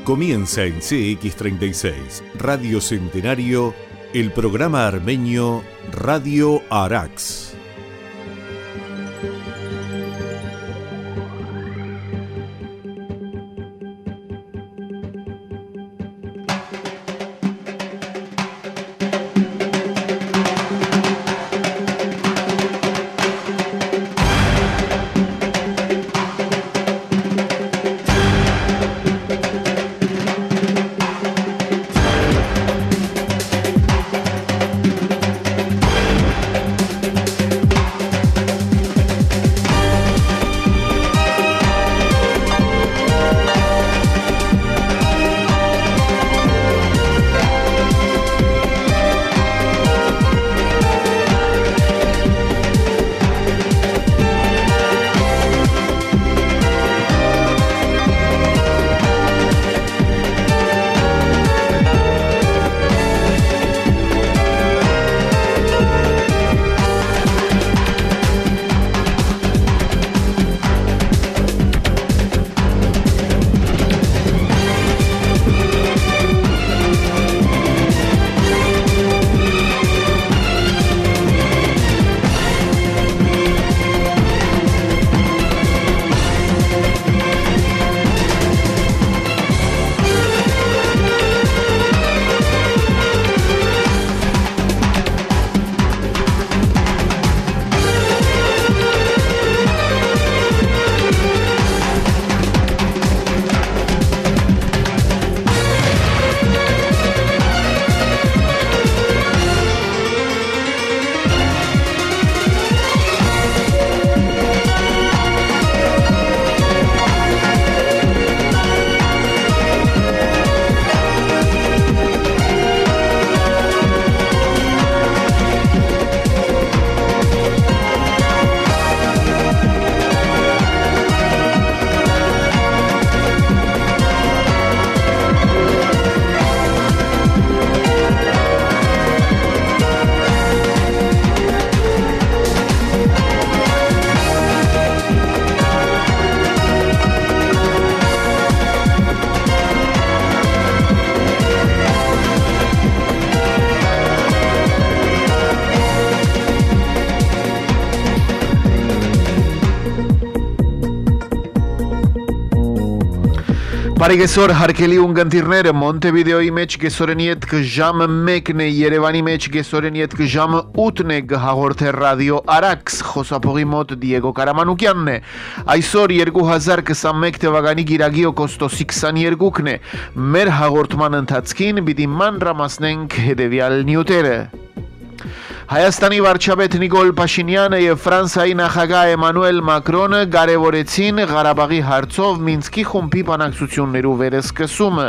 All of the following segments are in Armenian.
Comienza en CX36, Radio Centenario, el programa armenio Radio Arax. Պարիգեսոր հարկելի ունգընտիրները Մոնտեվիդեոյի մեջ կեսօրենի հետ ժամը 1-ն է, Երևանի մեջ կեսօրենի հետ ժամը 8-ն է, գհաղորդե ռադիո Արաքս, խոսափողի մոտ Դիեգո Կարամանուկյանն է։ Այսօր 2021 թվականի գիրագի օգոստոսի 22-ն է։ Մեր հաղորդման ընթացքին պիտի մանրամասնենք հետևյալ նյութերը։ Հայաստանի վարչապետ Նիկոլ Փաշինյանը եւ Ֆրանսիայի նախագահ Էմանուել Մակրոնը կարևորեցին Ղարաբաղի հարցով Մինսկի խումբի բանակցություններու վերսկսումը։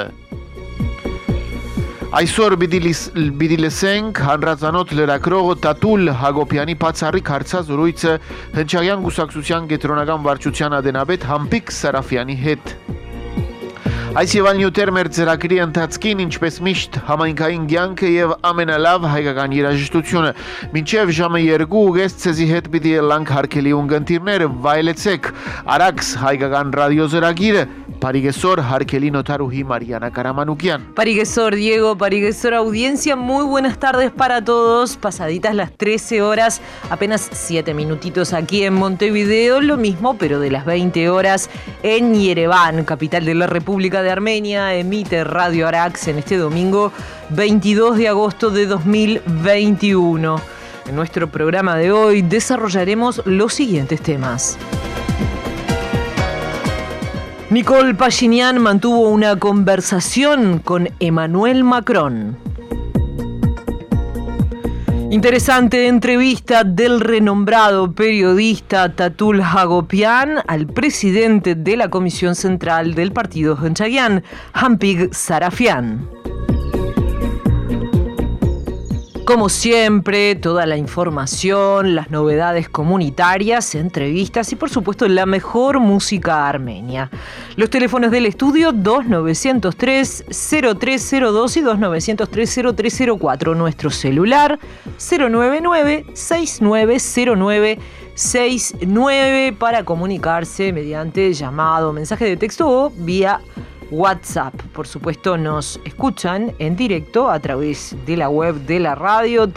Այսօր պիտի լսենք հանրազանոթ լրագրող Տատուլ Հակոբյանի բացառիկ հարցազրույցը Հնչագյան կուսակցության կենտրոնական վարչության ադենաբեդ Համբիկ Սարաֆյանի հետ։ Այս եւ այլ նյութեր մեր ծրագրի ընթացքին, ինչպես միշտ համայնքային կյանքը եւ ամենալավ հայկական երաժշտությունը։ Մինչեւ ժամը 2 ուղես ցեզի հետ պիտի լանք հարկելի ունգընտիրները, վայելեցեք Արաքս հայկական ռադիոզրագիրը, Պարիգեսոր հարկելի նոտարուհի Mariana Karamanukyan. Parigesor Diego, Parigesor audiencia, muy buenas tardes para todos. Pasaditas las 13 horas, apenas 7 minutitos aquí en Montevideo, lo mismo pero de las 20 horas en Yerevan, capital de la República de Armenia. Emite Radio Arax en este domingo 22 de agosto de 2021. En nuestro programa de hoy desarrollaremos los siguientes temas. Nicole Pashinyan mantuvo una conversación con Emmanuel Macron. Interesante entrevista del renombrado periodista Tatul Hagopian al presidente de la Comisión Central del Partido Hınçagyan, Hampik Sarafian. Como siempre, toda la información, las novedades comunitarias, entrevistas y por supuesto la mejor música armenia. Los teléfonos del estudio 2903-0302 y 2903-0304. Nuestro celular 099-6909-69 para comunicarse mediante llamado, mensaje de texto o vía WhatsApp. Por supuesto, nos escuchan en directo a través de la web de la radio,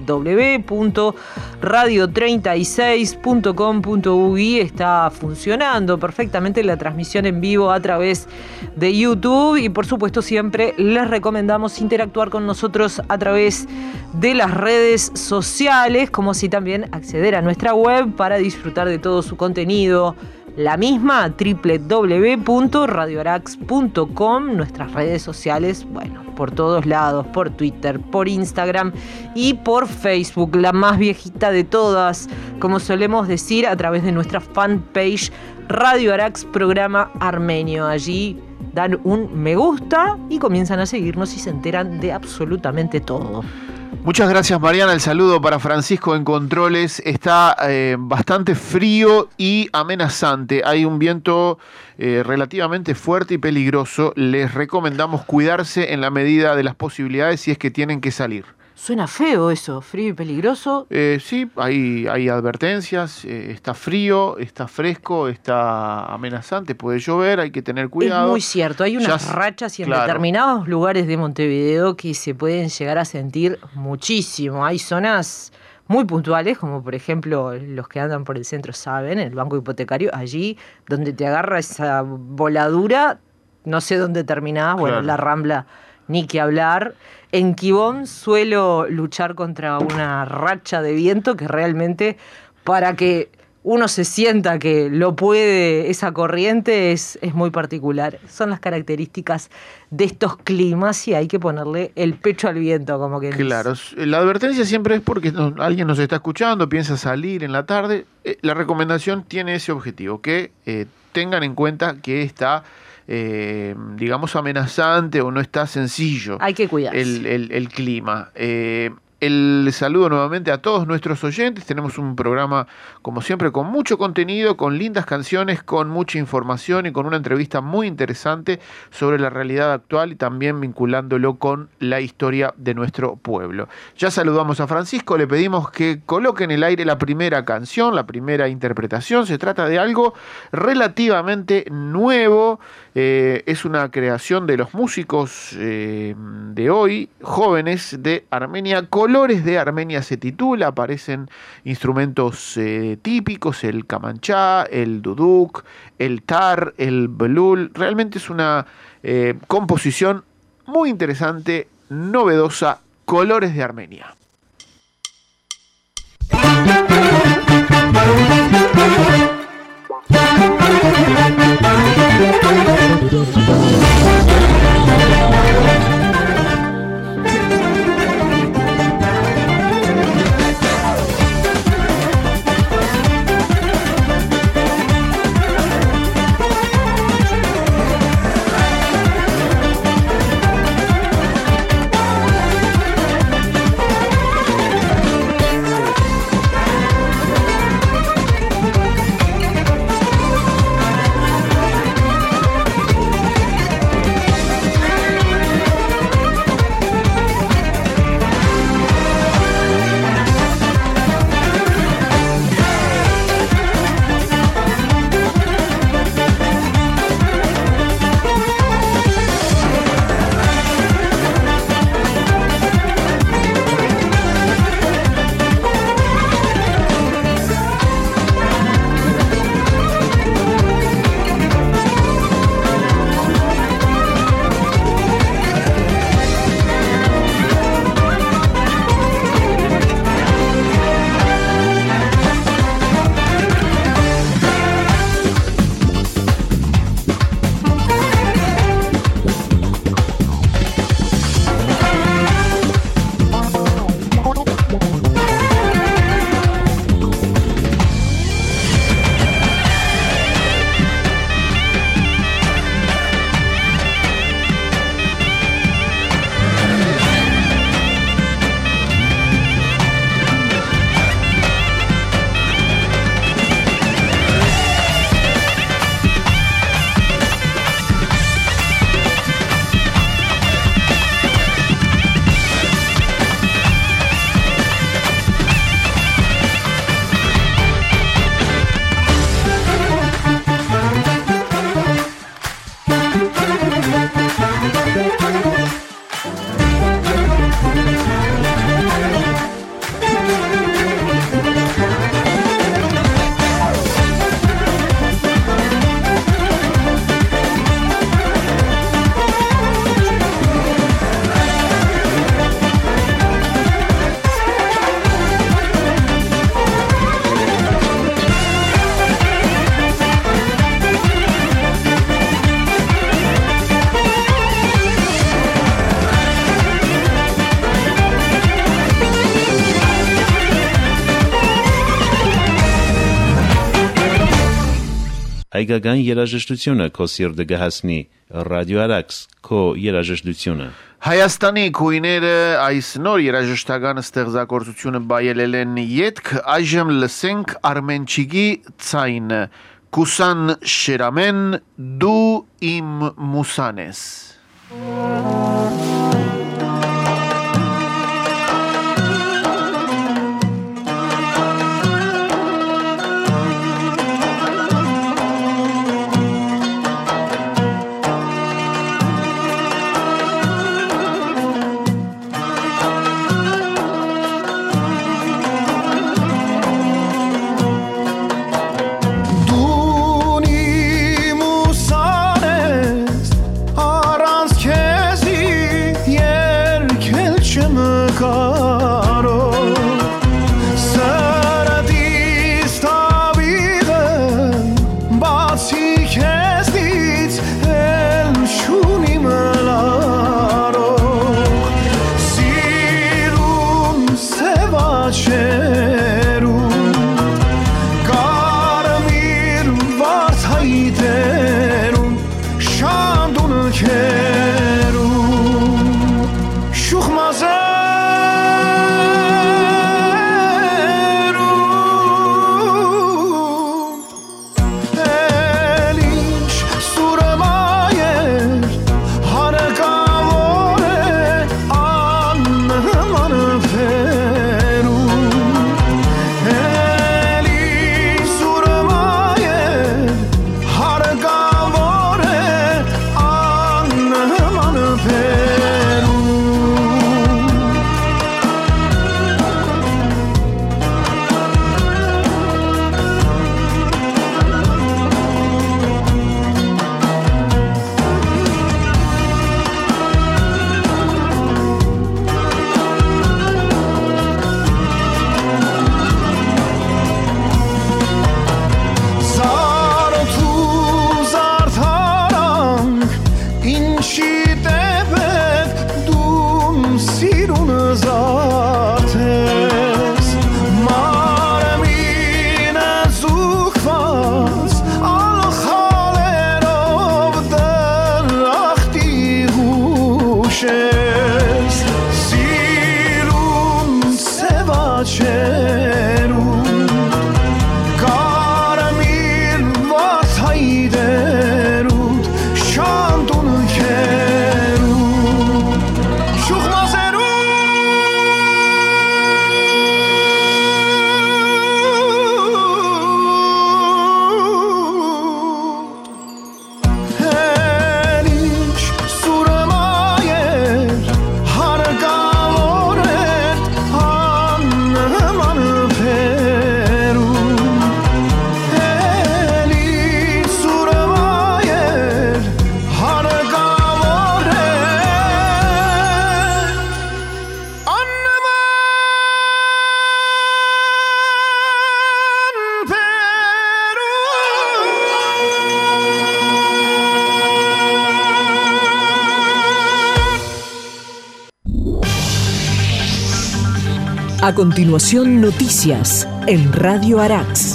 www.radio36.com.uy. Está funcionando perfectamente la transmisión en vivo a través de YouTube y por supuesto siempre les recomendamos interactuar con nosotros a través de las redes sociales, como así también acceder a nuestra web para disfrutar de todo su contenido. La misma, www.radioarax.com, nuestras redes sociales, bueno, por todos lados, por Twitter, por Instagram y por Facebook, la más viejita de todas, como solemos decir, a través de nuestra fanpage Radio Arax Programa Armenio. Allí dan un me gusta y comienzan a seguirnos y se enteran de absolutamente todo. Muchas gracias, Mariana. El saludo para Francisco en Controles. Está bastante frío y amenazante. Hay un viento relativamente fuerte y peligroso. Les recomendamos cuidarse en la medida de las posibilidades si es que tienen que salir. Suena feo eso, frío y peligroso. Sí, hay advertencias. Está frío, está fresco, está amenazante, puede llover, hay que tener cuidado. Es muy cierto, hay unas rachas y en determinados lugares de Montevideo que se pueden llegar a sentir muchísimo. Hay zonas muy puntuales, como por ejemplo los que andan por el centro saben, el banco hipotecario, allí donde te agarra esa voladura, no sé dónde terminás, bueno, la Rambla, ni que hablar. En Quibón suelo luchar contra una racha de viento que realmente, para que uno se sienta que lo puede, esa corriente es muy particular. Son las características de estos climas y hay que ponerle el pecho al viento, como que claro, la advertencia siempre es porque alguien nos está escuchando, piensa salir en la tarde. La recomendación tiene ese objetivo, que tengan en cuenta que está digamos amenazante o no está sencillo. Hay que cuidarse. El clima. El saludo nuevamente a todos nuestros oyentes. Tenemos un programa, como siempre, con mucho contenido, con lindas canciones, con mucha información y con una entrevista muy interesante sobre la realidad actual y también vinculándolo con la historia de nuestro pueblo. Ya saludamos a Francisco, le pedimos que coloque en el aire la primera canción, la primera interpretación. Se trata de algo relativamente nuevo. Es una creación de los músicos de hoy, jóvenes de Armenia. Colores de Armenia se titula, aparecen instrumentos típicos, el kamanchá, el duduk, el tar, el belul. Realmente es una composición muy interesante, novedosa, Colores de Armenia. Այգական երաժշտությունը քո սիրտը կհասնի Ռադիո Արաքս քո երաժշտությունը Հայաստանի քույները այս նոր երաժշտական ստեղծագործությունը բայելել են ետք այժմ լսենք Արմենչիկի ցայնը Կուսան Շերամեն դու իմ մուսան ես A continuación, noticias en Radio Arax.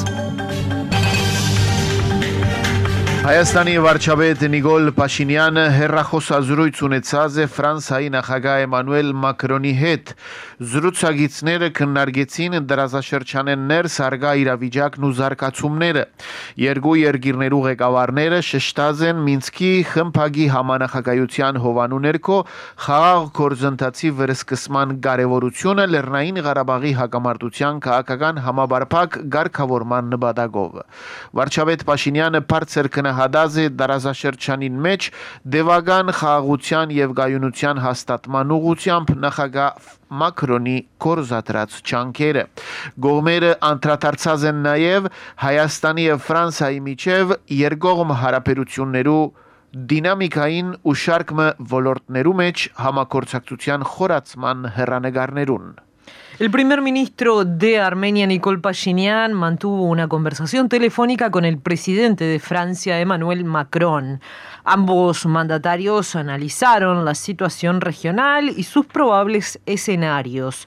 Հայաստանի վարչապետ Նիկոլ Փաշինյանը հեռախոսազրույց ունեցած է Ֆրանսիայի նախագահ Էմանուել Մակրոնի հետ։ Զրուցակիցները քննարկեցին դարաշրջանեն ներս արգա իրավիճակն ու զարգացումները։ Երկու երկիրներու ղեկավարները շեշտած են Մինսկի խմբագի համանախագահության հովանու ներքո խաղաղ գործընթացի վերսկսման կարևորությունը Լեռնային Ղարաբաղի հակամարտության քաղաքական համաբարփակ ղեկավարման նպատակով։ Վարչապետ Փաշինյանը բարձր հադազի դարաշրջանին մեջ դեվագան խաղաղության եւ գայունության հաստատման ուղղությամբ նախագահ Մակրոնի կորզատրած չանքերը գողմերը անդրադարձած են նաեւ Հայաստանի եւ Ֆրանսիայի միջև երկկողմ հարաբերություններու դինամիկային ու շարք ոլորտներու մեջ համագործակցության խորացման հեռանկարներուն El primer ministro de Armenia, Nikol Pashinyan, mantuvo una conversación telefónica con el presidente de Francia, Emmanuel Macron. Ambos mandatarios analizaron la situación regional y sus probables escenarios.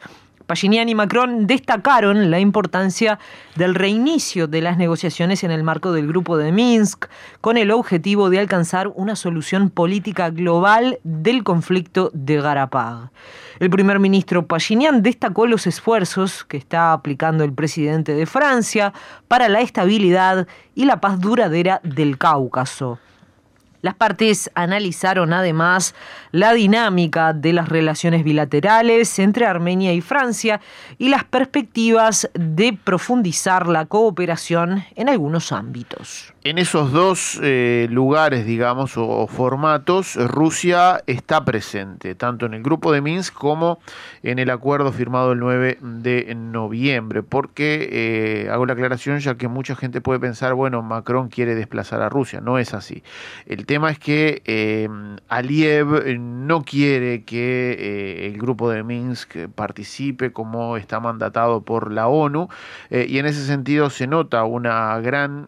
Pashinyan y Macron destacaron la importancia del reinicio de las negociaciones en el marco del Grupo de Minsk, con el objetivo de alcanzar una solución política global del conflicto de Karabaj. El primer ministro Pashinyan destacó los esfuerzos que está aplicando el presidente de Francia para la estabilidad y la paz duradera del Cáucaso. Las partes analizaron además la dinámica de las relaciones bilaterales entre Armenia y Francia y las perspectivas de profundizar la cooperación en algunos ámbitos. En esos dos lugares, digamos, o formatos, Rusia está presente, tanto en el Grupo de Minsk como en el acuerdo firmado el 9 de noviembre, porque hago la aclaración ya que mucha gente puede pensar, bueno, Macron quiere desplazar a Rusia, no es así. El tema es que Aliyev no quiere que el Grupo de Minsk participe como está mandatado por la ONU, y en ese sentido se nota una gran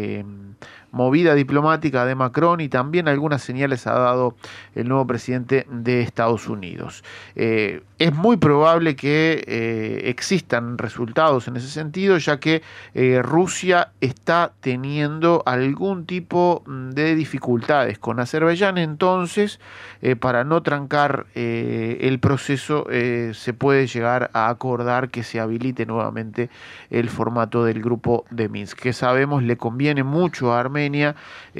movida diplomática de Macron, y también algunas señales ha dado el nuevo presidente de Estados Unidos. Es muy probable que existan resultados en ese sentido, ya que Rusia está teniendo algún tipo de dificultades con Azerbaiyán. Entonces, para no trancar el proceso, se puede llegar a acordar que se habilite nuevamente el formato del Grupo de Minsk, que sabemos le conviene mucho a Armenia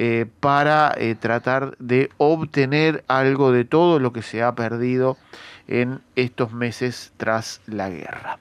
para tratar de obtener algo de todo lo que se ha perdido en estos meses tras la guerra.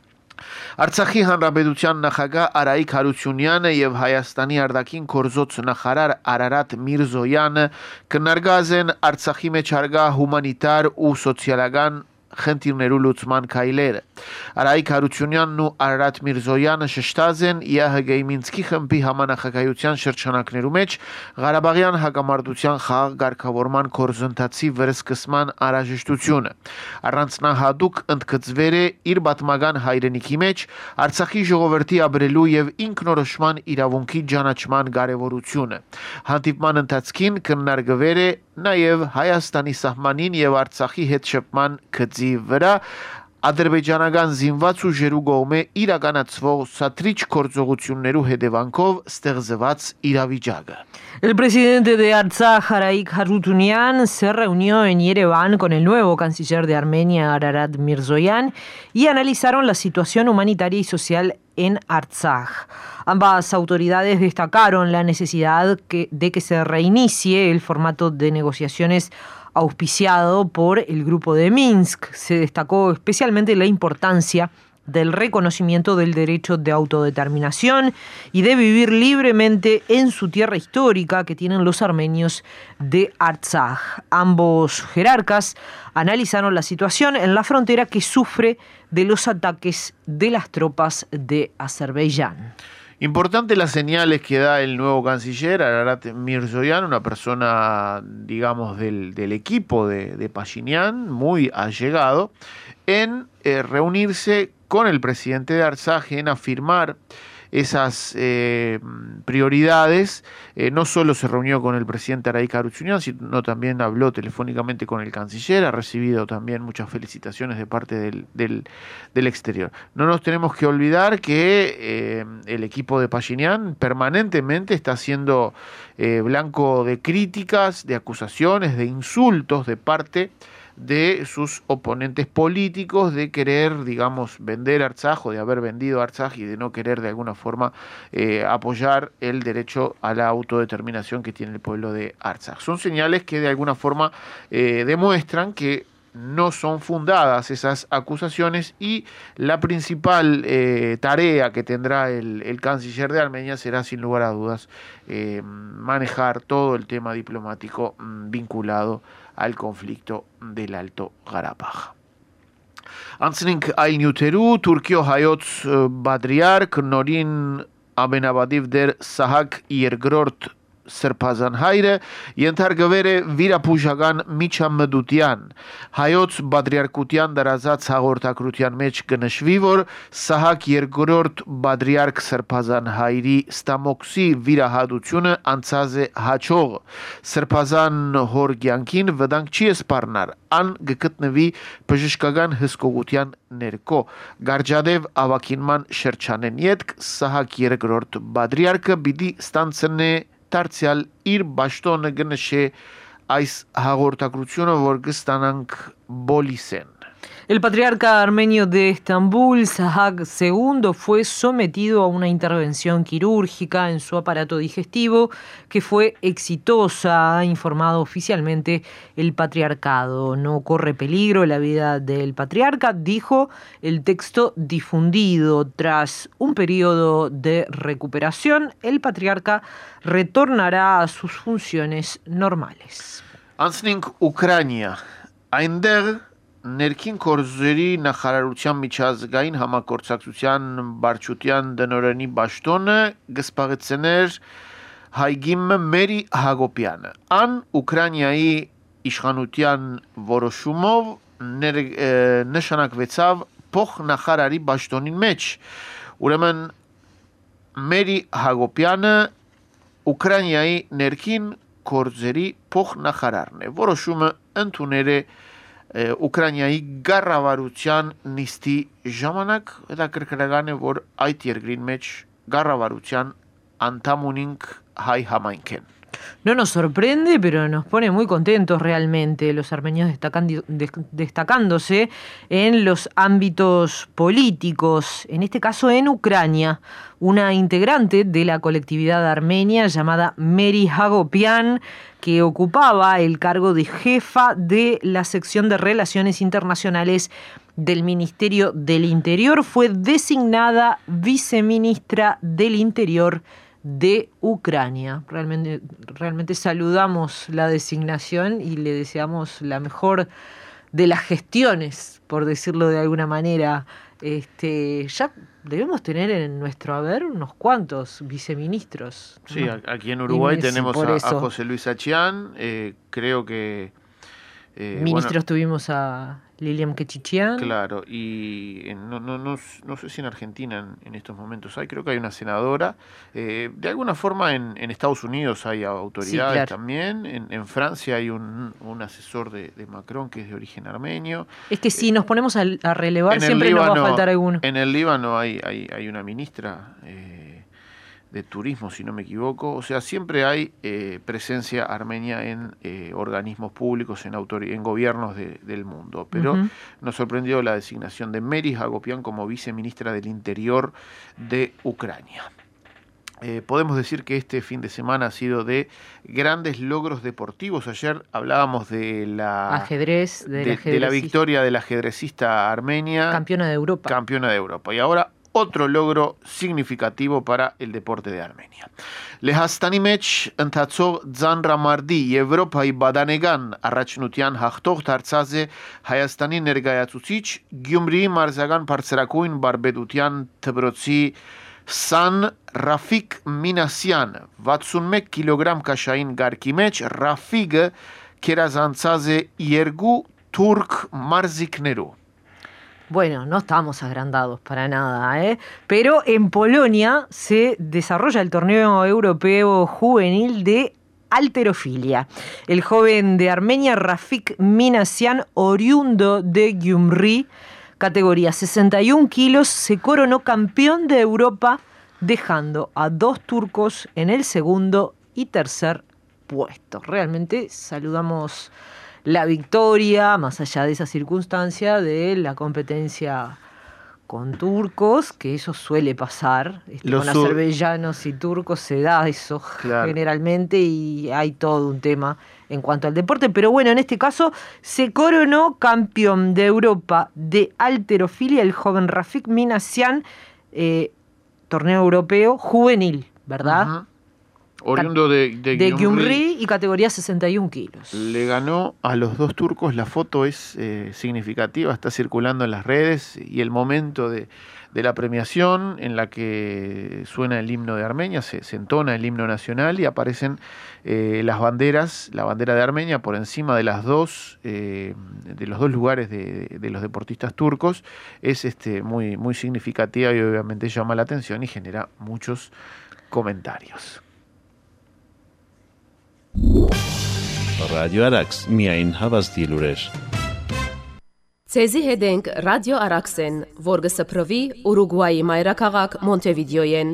Արցախի հանրապետության նախագահ Արայիկ Հարությունյանը եւ Հայաստանի արտաքին գործոց նախարար Արարատ Միրզոյանը քննարկած են Արցախի մեջ արգա հումանիտար ու սոցիալական խնդիրներու լուծման քայլերը։ Արայիկ Հարությունյանն ու Արարատ Միրզոյանը շեշտած են ԵՀԳ-ի Մինսկի խմբի համանախագահության շրջանակներու մեջ Ղարաբաղյան հակամարտության խաղաղ ղեկավարման գործընթացի վերսկսման անհրաժեշտությունը։ Առանձնահատուկ ընդգծվել է իր պատմական հայրենիքի մեջ Արցախի ժողովրդի ապրելու եւ ինքնորոշման իրավունքի ճանաչման կարեւորությունը։ Հանդիպման ընթացքին քննարկվել է նաեւ Հայաստանի սահմանին եւ Արցախի հետ շփման գծի վրա ադրբեջանական զինված ուժերու կողմէ իրականացվող սատրիչ գործողություններու հետևանքով ստեղծված իրավիճակը։ El presidente de Artsaj, Araik Harutyunyan, se reunió en Yerevan con el nuevo canciller de Armenia, Ararat Mirzoyan, y analizaron la situación humanitaria y social en Artsaj. Ambas autoridades destacaron la necesidad de que se reinicie el formato de negociaciones auspiciado por el Grupo de Minsk. Se destacó especialmente la importancia del reconocimiento del derecho de autodeterminación y de vivir libremente en su tierra histórica que tienen los armenios de Artsaj. Ambos jerarcas analizaron la situación en la frontera que sufre de los ataques de las tropas de Azerbaiyán. Importante las señales que da el nuevo canciller Ararat Mirzoyan, una persona, digamos, del equipo de Pashinyan, muy allegado, en reunirse con el presidente de Artsaj, en afirmar esas prioridades. No solo se reunió con el presidente Araik Harutyunyan, sino también habló telefónicamente con el canciller, ha recibido también muchas felicitaciones de parte del exterior. No nos tenemos que olvidar que el equipo de Pashinyan permanentemente está siendo blanco de críticas, de acusaciones, de insultos de parte de sus oponentes políticos, de querer, digamos, vender Artsaj o de haber vendido Artsaj y de no querer de alguna forma apoyar el derecho a la autodeterminación que tiene el pueblo de Artsaj. Son señales que de alguna forma demuestran que no son fundadas esas acusaciones, y la principal tarea que tendrá el canciller de Armenia será, sin lugar a dudas, manejar todo el tema diplomático vinculado al conflicto del Alto Ղարաբաղ։ Անցնենք այլ նյութերու, Թուրքիո հայոց պատրիարք նորին ամենաբադիվ դեր Սահակ II սրբազան հայրը ենթարկվեր է վիրապուժական միջամդության։ Հայոց բադրիարքության դարազած հաղորդակրության մեջ կնշվի, որ Սահակ II բադրիարք սրբազան հայրի ստամոքսի վիրահատությունը անցած է հաչող։ Սրբազան հոր կյանքին վտանգ չի սպառնար, ան գտնվի բժշկական հսկողության ներքո։ Գարջադև ավակինման շրջանեն ետք Սահակ II բադրիարքը պիտի ստանցնե դարձյալ իր բաշտոնը գնշե այս հաղորդակրությունը, որ կստանանք բոլիսեն։ El patriarca armenio de Estambul, Sahak II, fue sometido a una intervención quirúrgica en su aparato digestivo que fue exitosa, ha informado oficialmente el patriarcado. No corre peligro la vida del patriarca, dijo el texto difundido. Tras un periodo de recuperación, el patriarca retornará a sus funciones normales. Անցնենք Ուկրաինա, այնտեղ ներքին գործերի նախարարության միջազգային համագործակցության բարչության դնորենի բաշտոնը գսպաղեցներ Հայգիմ Մերի Հակոբյանը։ Ան Ուկրաինայի իշխանության որոշումով նշանակվեցավ փոխնախարարի բաշտոնին մեջ։ Ուրեմն Մերի Հակոբյանը Ուկրաինայի ներքին գործերի փոխնախարարն է։ Որոշումը ընդունել է Ուկրաինայի գառավարության նիստի ժամանակ, հետաքրքրական է, որ այդ երկրին մեջ գառավարության անդամ ունենք հայ համայնքեն։ No nos sorprende, pero nos pone muy contentos realmente los armenios destacándose en los ámbitos políticos, en este caso en Ucrania. Una integrante de la colectividad armenia llamada Meri Hagopian, que ocupaba el cargo de jefa de la sección de Relaciones Internacionales del Ministerio del Interior, fue designada viceministra del Interior de Ucrania. Realmente saludamos la designación y le deseamos la mejor de las gestiones, por decirlo de alguna manera. Ya debemos tener en nuestro haber unos cuantos viceministros. Sí, ¿no? Aquí en Uruguay tenemos a José Luis Achián, creo que... Ministros tuvimos a Lilian Kechichian. Claro, y no sé si en Argentina en estos momentos hay, creo que hay una senadora. De alguna forma en Estados Unidos hay autoridades, sí, claro, también. En Francia hay un asesor de Macron que es de origen armenio. Es que si nos ponemos a relevar siempre Líbano, nos va a faltar alguno. En el Líbano hay una ministra de turismo, si no me equivoco. O sea, siempre hay presencia armenia en organismos públicos, en gobiernos del mundo. Pero nos sorprendió la designación de Meri Hagopian como viceministra del Interior de Ucrania. Podemos decir que este fin de semana ha sido de grandes logros deportivos. Ayer hablábamos de la victoria de la ajedrecista armenia. Campeona de Europa. Campeona de Europa. Y ahora otro logro significativo para el deporte de Armenia. Լեհաստանի մեջ ընթացող ձանրամարտի Եվրոպայի բադանեգան առաջնության հաղթող դարձած է Հայաստանի ներկայացուցիչ Գյումրիի մարզական բարձրակույն բարբեդության դպրոցի Սան Ռաֆիկ Մինասյանը 61 կիլոգրամ կաշային գարկի մեջ Ռաֆիկը քերազանցած է երկու թուրք մարզիկներու. Bueno, no estamos agrandados para nada, pero en Polonia se desarrolla el torneo europeo juvenil de halterofilia. El joven de Armenia, Rafik Minasyan, oriundo de Gyumri, categoría 61 kilos, se coronó campeón de Europa, dejando a 2 turcos en el segundo y tercer puesto. Realmente saludamos la victoria, más allá de esa circunstancia, de la competencia con turcos, que eso suele pasar. Con azerbaiyanos y turcos se da eso, claro, generalmente, y hay todo un tema en cuanto al deporte. Pero bueno, en este caso se coronó campeón de Europa de halterofilia el joven Rafik Minasyan, torneo europeo juvenil, ¿verdad? Oriundo de de Gyumri y categoría 61 kilos. Le ganó a los dos turcos. La foto es significativa, está circulando en las redes, y el momento de la premiación en la que suena el himno de Armenia, se entona el himno nacional y aparecen las banderas, la bandera de Armenia por encima de los dos lugares de los deportistas turcos. Es muy, muy significativa y obviamente llama la atención y genera muchos comentarios. Radio Arax, միայն հավաստի լուրեր։ Ցեզի հետ ենք Ռադիո Արաքսեն, որ գսփռվի Ուրուգվայի մայրաքաղաք Մոնտեվիդեոյեն։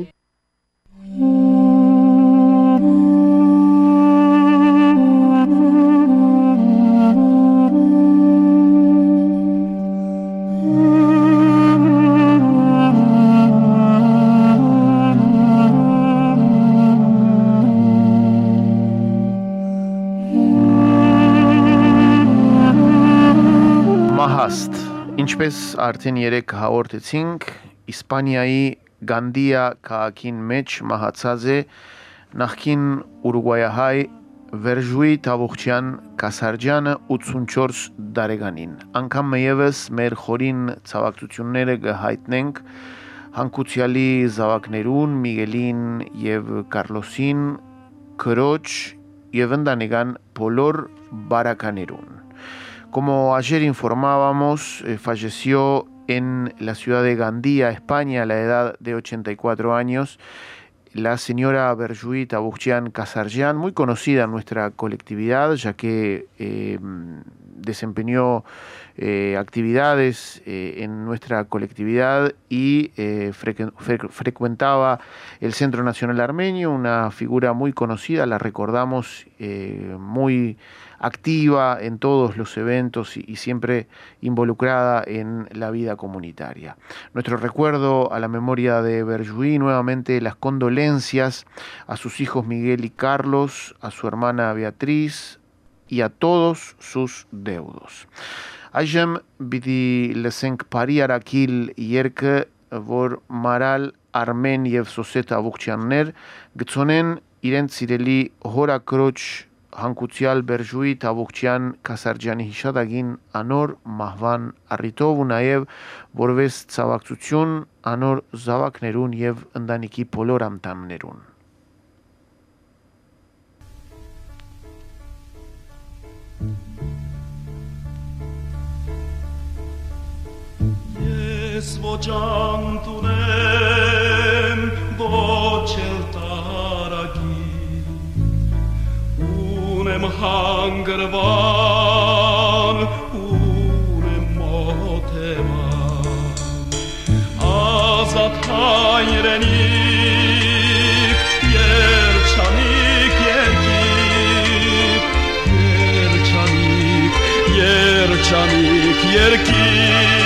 Ինչպես արդեն երեք հաղորդեցինք, Իսպանիայի Գանդիա քաղաքին մեջ մահացած է նախկին ուրուգվայահայ Վերժուի Թավուխչյան Կասարջյանը 84 տարեկանին։ Անգամ մեևս մեր խորին ցավակցությունները կհայտնենք հանգուցյալի զավակներուն Միգելին եւ Կարլոսին, քրոջ եւ ընտանեկան բոլոր բարականերուն։ Como ayer informábamos, falleció en la ciudad de Gandía, España, a la edad de 84 años, la señora Verjuit Tabuchyan Kasarjan, muy conocida en nuestra colectividad, ya que desempeñó actividades en nuestra colectividad y frecuentaba el Centro Nacional Armenio, una figura muy conocida, la recordamos muy activa en todos los eventos y siempre involucrada en la vida comunitaria. Nuestro recuerdo a la memoria de Verjuí, nuevamente las condolencias a sus hijos Miguel y Carlos, a su hermana Beatriz y a todos sus deudos. Այժմ պիտի լսենք բարի արաքիլ երգը, որ մարալ Արմեն եւ Սոսետ Ավուխչյաններ գցոնեն իրենց սիրելի հորաքրոջ հանգուցյալ Բերժուի Թավուխչյան Կասարջյանի հիշատակին անոր մահվան առիթով ու նաև որպես ցավակցություն անոր զավակներուն եւ ընտանիքի բոլոր անդամներուն։ Ես ոչ անտունեմ, ոչ էլ տարագի, ունեմ հանգրվան, ունեմ մոտևան, ազատ հայրենիք, երջանիք երկիք, երջանիք երկիք,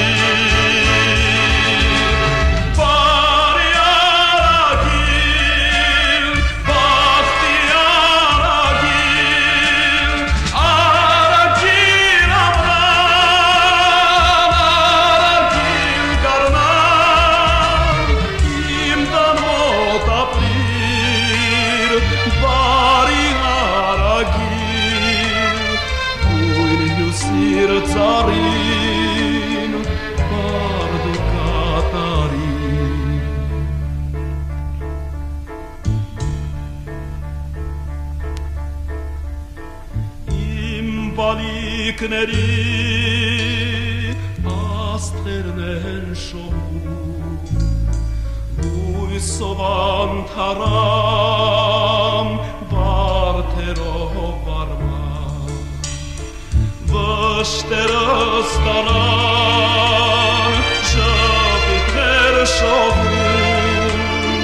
Բալիկների աստղերն են շոհում, լույսով անթարամ, վարդերով վարման, վշտերս տանան, ժպիտներ շոհում,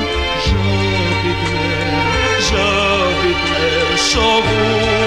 ժպիտներ շոհում,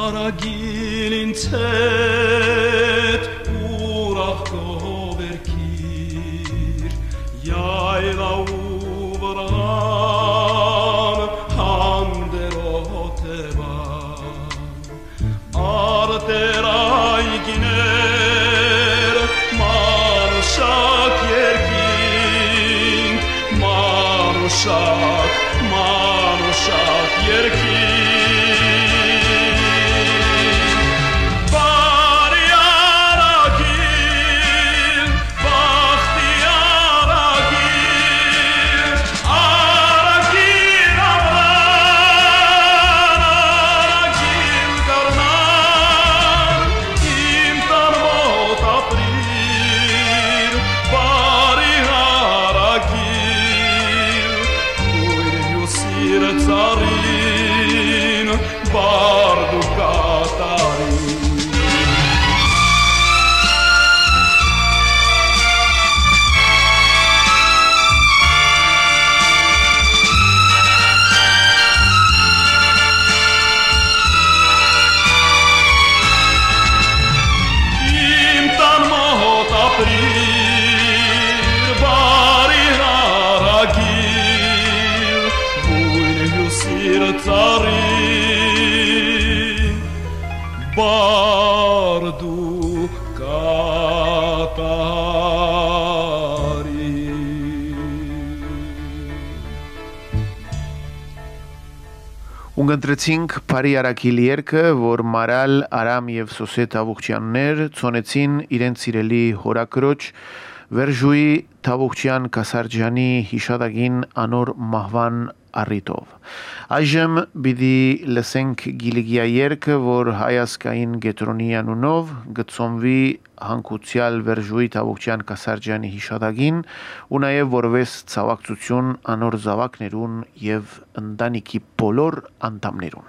הרגיל נמצאת ורח גובר קיר יאילה וברם handeroteban arterai giner manushak yerkin manushak yerkin Ունգընտրեցինք բարի արաքիլ երգը, որ Մարալ, Արամ եւ Սոսետ Թավուխչյաններ ցոնեցին իրենց սիրելի հորակրոջ Վերժուի Թավուխչյան Կասարջյանի հիշադակին անոր մահվան առիթով։ Այժմ պիտի լսենք Գիլիգիա երգը, որ հայասկային Գետրոնի անունով գծոնվի հանգուցյալ Վերժուի Թավուխչյան Կասարջյանի հիշադակին ու նաև որպես ցավակցություն անոր զավակներուն եւ ընտանիքի բոլոր անդամներուն։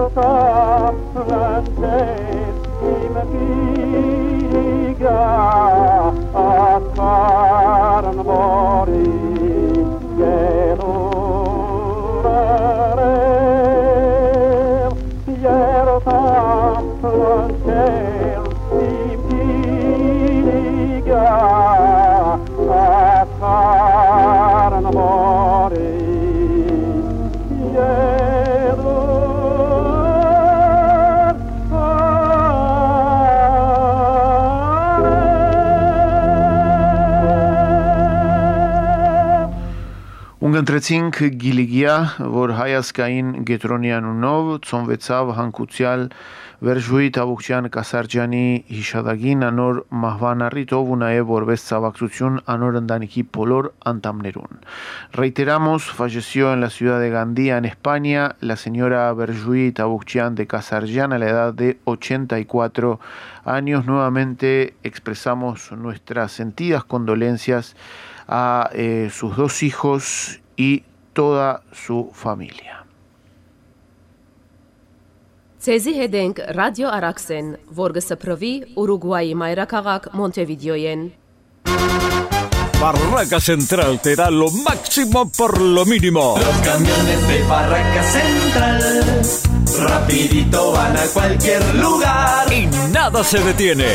Ընտրեցինք Գիլիգիա, որ հայասկային գետրոնյանունով ծնվեցավ հանգուցյալ Վերժուի Տավուկչյան Կասարջյանի հիշադակին անոր մահվան առիթով ու նաև որպես ցավակցություն անոր ընտանիքի բոլոր անդամներուն. Reiteramos, falleció en la ciudad de Gandía, en España, la señora Verjuí Tavukchian de Casarjan a la edad de 84 años. Nuevamente expresamos nuestras sentidas condolencias a sus dos hijos y toda su familia. Ցեզի հետ ենք ռադիո Արաքսեն, որ գսփրվի Ուրուգվայի մայրաքաղաք Մոնտեվիդեոյեն. Barraca Central te da lo máximo por lo mínimo. Los camiones de Barraca Central rapidito van a cualquier lugar y nada se detiene.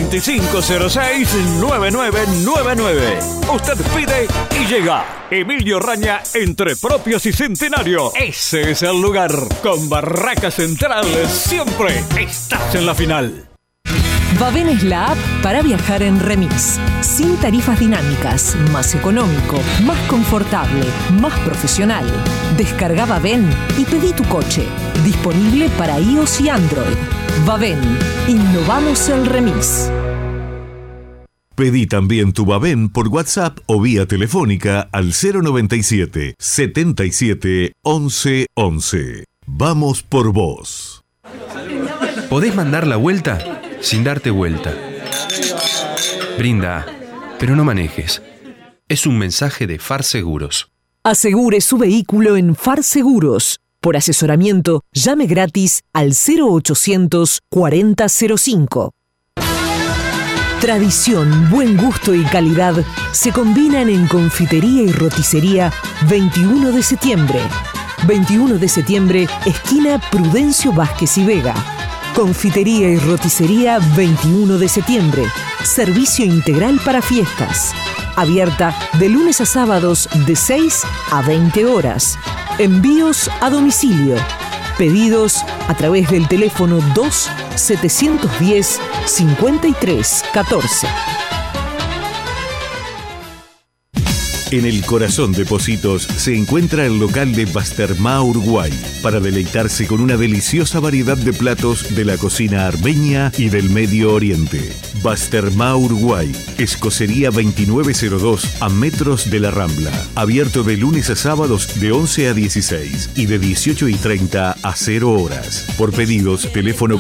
2506-9999. Usted pide y llega. Emilio Raña, entre Propios y Centenario. Ese es el lugar. Con Barraca Central siempre estás en la final. Vaven es la app para viajar en remis. Sin tarifas dinámicas, más económico, más confortable, más profesional. Descarga Vaven y pedí tu coche. Disponible para iOS y Android. Vaven, innovamos el remis. Pedí también tu Vaven por WhatsApp o vía telefónica al 097 77 11 11. Vamos por vos. ¿Podés mandar la vuelta? Sin darte vuelta. Brinda, pero no manejes. Es un mensaje de Far Seguros. Asegure su vehículo en Far Seguros. Por asesoramiento, llame gratis al 0800 4005. Tradición, buen gusto y calidad se combinan en Confitería y Roticería 21 de septiembre. 21 de septiembre, esquina Prudencio Vázquez y Vega. Confitería y Roticería 21 de septiembre. Servicio integral para fiestas. Abierta de lunes a sábados de 6 a 20 horas. Envíos a domicilio. Pedidos a través del teléfono 2-710-5314. En el corazón de Pocitos se encuentra el local de Bastermá Uruguay para deleitarse con una deliciosa variedad de platos de la cocina armenia y del Medio Oriente. Bastermá Uruguay, Escocería 2902 a metros de la Rambla. Abierto de lunes a sábados de 11 a 16 y de 18:30 a 0 horas. Por pedidos, teléfono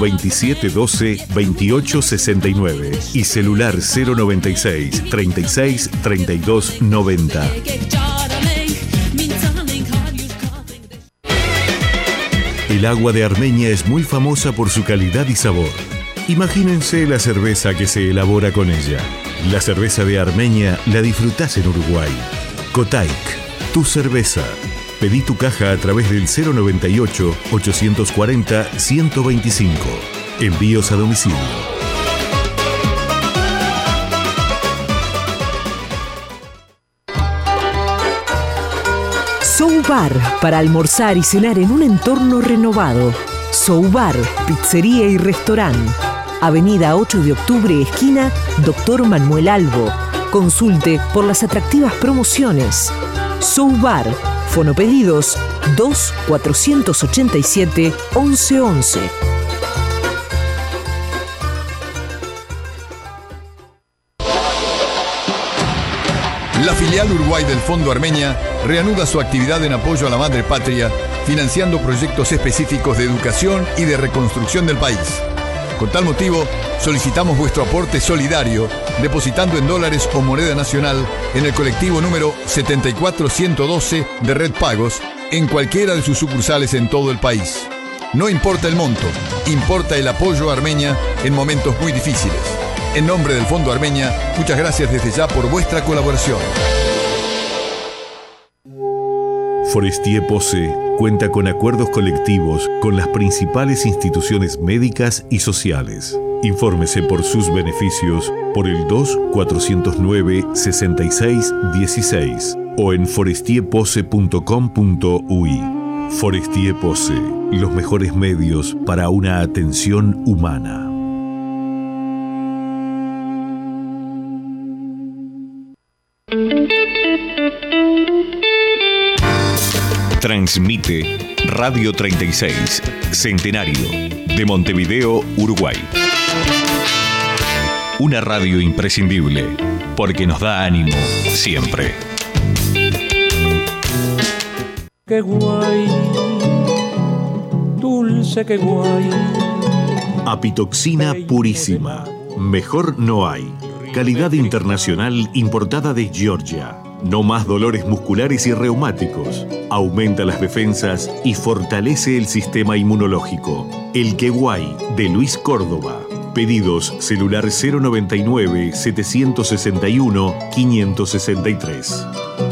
2712-2869 y celular 096 36 32 90. El agua de Armenia es muy famosa por su calidad y sabor. Imagínense la cerveza que se elabora con ella. La cerveza de Armenia la disfrutás en Uruguay. Kotaik, tu cerveza. Pedí tu caja a través del 098-840-125. Envíos a domicilio. Soubar, para almorzar y cenar en un entorno renovado. Soubar, pizzería y restaurante. Avenida 8 de Octubre, esquina Dr. Manuel Albo. Consulte por las atractivas promociones. Soubar, fonopedidos 2-487-1111. La filial Uruguay del Fondo Armenia reanuda su actividad en apoyo a la madre patria, financiando proyectos específicos de educación y de reconstrucción del país. Con tal motivo, solicitamos vuestro aporte solidario, depositando en dólares o moneda nacional en el colectivo número 74112 de Red Pagos, en cualquiera de sus sucursales en todo el país. No importa el monto, importa el apoyo a Armenia en momentos muy difíciles. En nombre del Fondo Armenia, muchas gracias desde ya por vuestra colaboración. Forestier Posse cuenta con acuerdos colectivos con las principales instituciones médicas y sociales. Infórmese por sus beneficios por el 2-409-6616 o en forestierposse.com.ui. Forestier Posse, los mejores medios para una atención humana. Transmite Radio 36, Centenario, de Montevideo, Uruguay. Una radio imprescindible, porque nos da ánimo siempre. Qué guay, dulce, qué guay. Apitoxina purísima. Mejor no hay. Calidad internacional importada de Georgia. No más dolores musculares y reumáticos. Aumenta las defensas y fortalece el sistema inmunológico. El Queguay, de Luis Córdoba. Pedidos celular 099-761-563.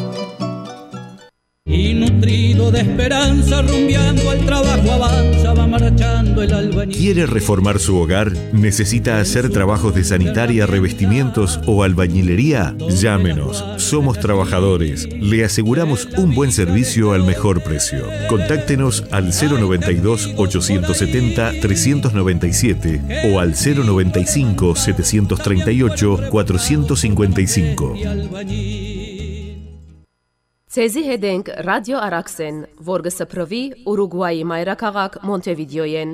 Y nutrido de esperanza, rumbeando al trabajo avanza, va marchando el albañil. ¿Quiere reformar su hogar? ¿Necesita hacer trabajos de sanitaria, revestimientos o albañilería? Llámenos, somos trabajadores. Le aseguramos un buen servicio al mejor precio. Contáctenos al 092-870-397 o al 095-738-455. Ցեզի հետ ենք Ռադիո Արաքսեն, որ կսփռվի Ուրուգվայի մայրաքաղաք Մոնտեվիդեոյեն։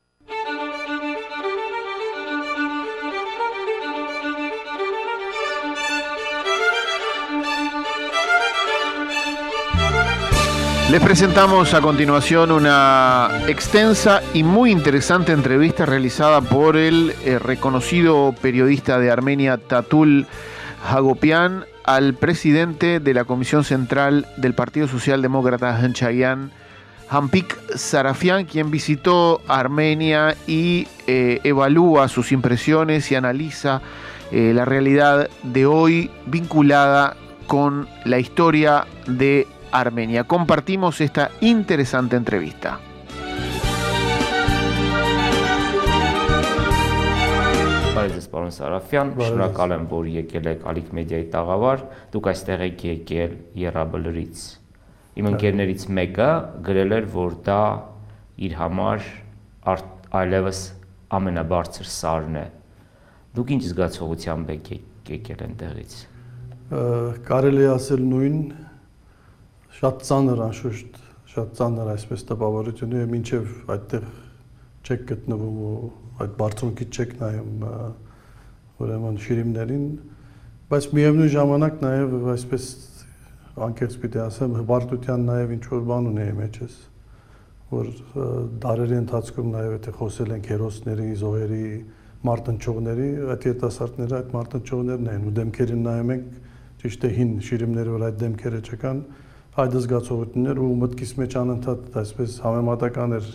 Les presentamos a continuación una extensa y muy interesante entrevista realizada por el reconocido periodista de Armenia Tatul Hagopian al presidente de la Comisión Central del Partido Socialdemócrata Hanchayan, Hampik Sarafian, quien visitó Armenia y evalúa sus impresiones y analiza la realidad de hoy vinculada con la historia de Armenia. Compartimos esta interesante entrevista. Բարեզես պարոն Սարաֆյան, շնորհակալ եմ, որ եկել եք Ալիք մեդիայի տաղավար, դուք այստեղ եք եկել Եռաբլրից։ Իմ ընկերներից մեկը գրել էր, որ դա իր համար այլևս ամենաբարձր սարն է։ Դուք ինչ զգացողությամբ եք եկել այնտեղից։ Կարելի է ասել նույն, շատ ծանր անշուշտ, շատ ծանր այսպես տպավորություն է, մինչև այդտեղ չեք գտնվում ու այդ բարձունքից չեք նայում ուրեմն շիրիմներին, բայց միևնույն ժամանակ նաև այսպես անկեղծ պիտի ասեմ հպարտության նաև ինչ-որ բան ունի մեջս, որ դարերի ընթացքում նաև եթե խոսել ենք հերոսների, զոհերի, մարտնչողների, այդ երիտասարդները այդ մարտնչողներն են ու դեմքերին նայում ենք, ճիշտ է հին շիրիմների վրա այդ դեմքերը չկան, այդ զգացողություններ ու մտքիս մեջ անընդհատ այսպես համեմատական էր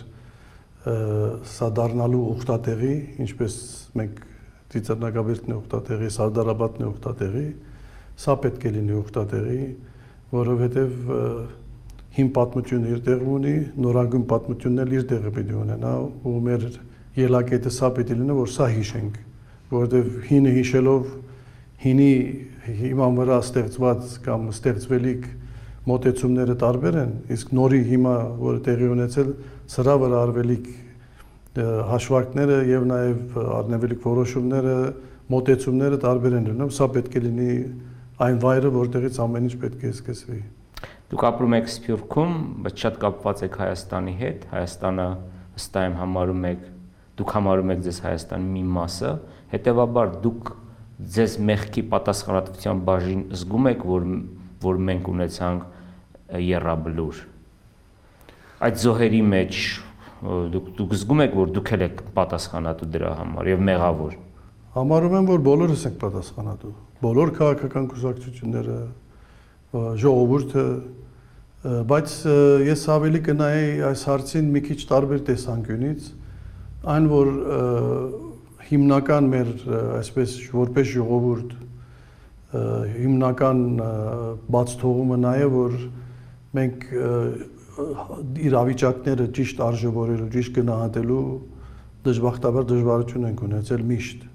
սա դառնալու ուխտատեղի, ինչպես մենք Ծիծեռնակաբերդն է ուխտատեղի, Սարդարաբադն է ուխտատեղի, սա պետք է լինի ուխտատեղի, որովհետև հին պատմությունը իր տեղը ունի, նորագույն պատմությունն էլ իր տեղը պիտի ունենա ու մեր ելակետը սա պիտի լինի, որ սա հիշենք, որովհետև հինը հիշելով հինի հիման վրա ստեղծված կամ ստեղծվելիք մոտեցումները տարբեր են, իսկ նորի հիմա, որը տեղի ունեցել, սրա վրա արվելիք հաշվարկները եւ նաեւ առնվելիք որոշումները, մոտեցումները տարբեր են լինում, սա պետք է լինի այն վայրը, որտեղից ամեն ինչ պետք է սկսվի։ Դուք ապրում եք Սփյուռքում, բայց շատ կապված եք Հայաստանի հետ, Հայաստանը ըստ այն համարում եք, դուք համարում եք ձեզ Հայաստանի մի մասը, հետեւաբար դուք ձեզ մեղքի պատասխանատվության բաժին զգում եք, որ մենք ունեցանք Եռաբլուր։ Այդ զոհերի մեջ դուք զգում եք, որ դուք եք պատասխանատու դրա համար եւ մեղավոր։ Համարում եմ, որ բոլորս ենք պատասխանատու։ Բոլոր քաղաքական կուսակցությունները, ժողովուրդը, Բայց ես ավելի կնայի այս հարցին մի քիչ տարբեր տեսանկյունից, այն որ հիմնական մեր այսպես որպես ժողովուրդ հիմնական բաց թողումը նա է, որ մենք իրավիճակները ճիշտ արժևորելու, ճիշտ գնահատելու դժբախտաբար դժվարություն ենք ունեցել միշտ։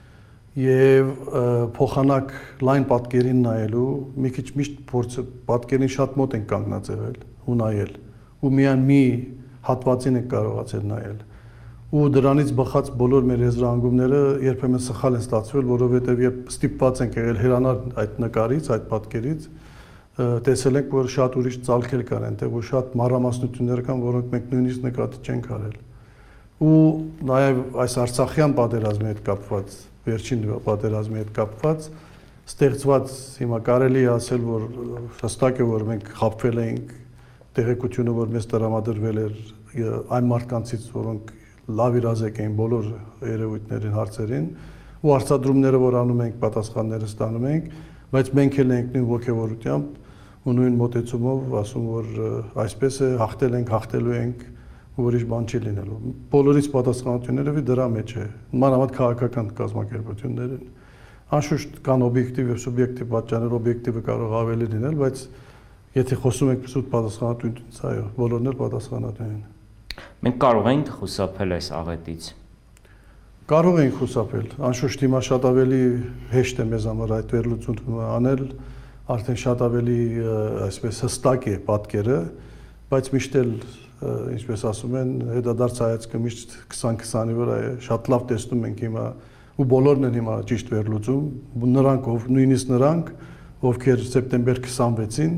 Եվ փոխանակ լայն պատկերին նայելու, մի քիչ միշտ փորձը պատկերին շատ մոտ ենք կանգնած եղել ու նայել, ու միայն մի հատվածին ենք կարողացել նայել։ Ու դրանից բխած բոլոր մեր եզրահանգումները երբեմն սխալ են ստացվել, որովհետև երբ ստիպված ենք եղել հեռանալ այդ նկարից, այդ պատկերից, տեսել ենք, որ շատ ուրիշ ծալքեր կան այնտեղ, ու շատ մանրամասնություններ կան, որոնք մենք նույնիսկ նկատի չենք արել։ Ու նաև այս Արցախյան պատերազմի հետ կապված, վերջին պատերազմի հետ կապված, ստեղծված հիմա կարելի է ասել, որ հստակ է, որ մենք խաբվել էինք, տեղեկությունը, որ մեզ տրամադրվել էր այն մարդկանցից, որոնք լավ իրազեկ էին բոլոր երևույթներին, հարցերին, ու արձադրումները, որ անում ենք, պատասխանները ստանում ենք, բայց մենք էլ ենք նույն ոգևորությամբ ու նույն մոտեցումով ասում, որ այսպես է, հաղթել ենք, հաղթելու ենք, ու ուրիշ բան չի լինելու։ Բոլորից պատասխանատուները դրա մեջ է, մանավանդ քաղաքական կազմակերպություններ են։ Անշուշտ կան օբյեկտիվ եւ սուբյեկտիվ պատճառներ, օբյեկտիվը կարող ավելի լինել, բայց եթե խոսում ենք սուտ պատասխանատվությունից, այո, բոլորն էլ պատասխանատու են։ Մենք կարող ենք խուսափել այս աղետից։ Կարող ենք խուսափել, անշուշտ հիմա շատ ավելի հեշտ է մեզ համար այդ վերլուծությունը անել, արդեն շատ ավելի այսպես հստակ է պատկերը, բայց միշտ էլ ինչպես ասում են, հետադարձ հայացքը միշտ 20-20-ի վրա է, շատ լավ տեսնում ենք հիմա ու բոլորն են հիմա ճիշտ վերլուծում, նրանք նույնիսկ նրանք, ովքեր սեպտեմբեր 26-ին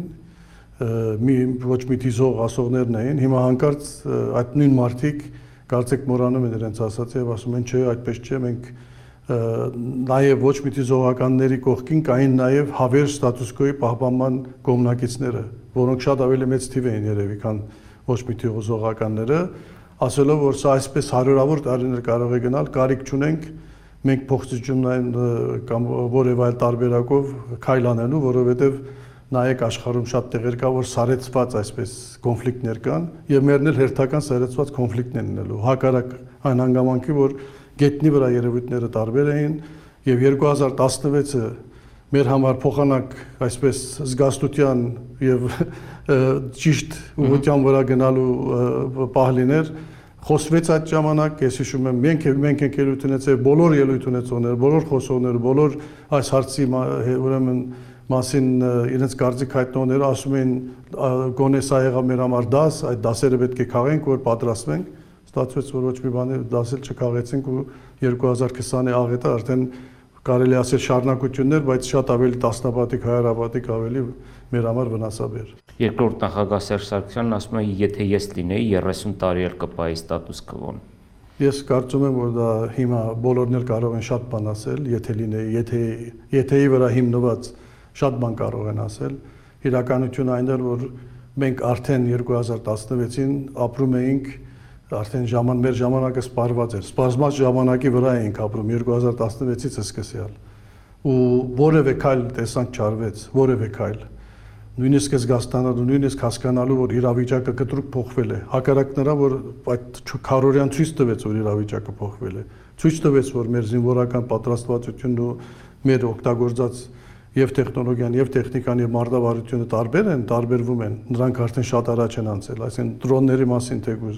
ոչ մի դիզող ասողներն էին, հիմա հանկարծ այդ նույն մարդիկ կարծեք մոռանում են իրենց ասածը եւ ասում են չէ, այդպես չէ, մենք նաեւ ոչ մի դիզողականների կողքին կային նաեւ հավեր ստատուս քոյի պահպանման կողմնակիցները, որոնք շատ ավելի մեծ թիվ էին երևի, քան ոչ մի դիզողականները, ասելով որ սա այսպես հարյուրավոր տարիներ կարող է գնալ, կարիք չունենք մենք փոխզիջումն կամ որևէ այլ տարբերակով քայլ անելու, որովհետեւ նայեք աշխարհում շատ տեղեր կա, որ սարեցված այսպես կոնֆլիկտներ կան եւ մերն էլ հերթական սարեցված կոնֆլիկտներ են լինելու։ Հակառակ այն հանգամանքի, որ գետնի վրա երևույթները տարբեր էին եւ 2016-ը մեր համար փոխանակ այսպես զգաստության եւ ճիշտ ուղղության վրա գնալու պահ լիներ, խոսվեց այդ ժամանակ, ես հիշում եմ, մենք ենք ելույթ ունեցել բոլոր ելույթ ունեցողները, բոլոր խոսողները, բոլոր այս հարցի ուրեմն մասին իրենց կարծիք հայտնողները ասում են գոնե սա եղավ մեր համար դաս, այդ դասերը պետք է քաղենք, որ պատրաստվենք, ստացվեց, որ ոչ մի բան դասել չքաղեցինք ու 2020-ի աղետը արդեն կարելի ասել շարունակություններ, բայց շատ ավելի տասնապատիկ, հարյուրապատիկ ավելի մեր համար վնասաբեր։ Երկրորդ նախագահ Սերժ Սարգսյանն ասում է, եթե ես լինեի 30 տարի էլ կպայի ստատուս քվոն։ Ես կարծում եմ, որ դա հիմա բոլորն էլ կարող են շատ բան ասել, եթե լինեի, եթեի վրա հիմնված շատ բան կարող են ասել։ Իրականությունը այն էր, որ մենք արդեն 2016-ին ապրում էինք, արդեն մեր ժամանակը սպառված էր։ Սպառված ժամանակի վրա էինք ապրում 2016-ից սկսյալ։ Ու որևէ քայլ տեսանք չարվեց, որևէ քայլ։ Նույնիսկ զգաստանալու, նույնիսկ հասկանալու, որ իրավիճակը կտրուկ փոխվել է։ Հակառակ նրա, որ այդ քարորյան ցույց տվեց, որ իրավիճակը փոխվել է։ Ցույց տվեց, որ մեր զինվորական պատրաստվածությունն ու մեր օգտագործած եւ տեխնոլոգիան, եւ տեխնիկան, եւ մարտավարությունը տարբեր են, տարբերվում են։ Նրանք արդեն շատ առաջ են անցել, այսինքն դրոնների մասին թեկուզ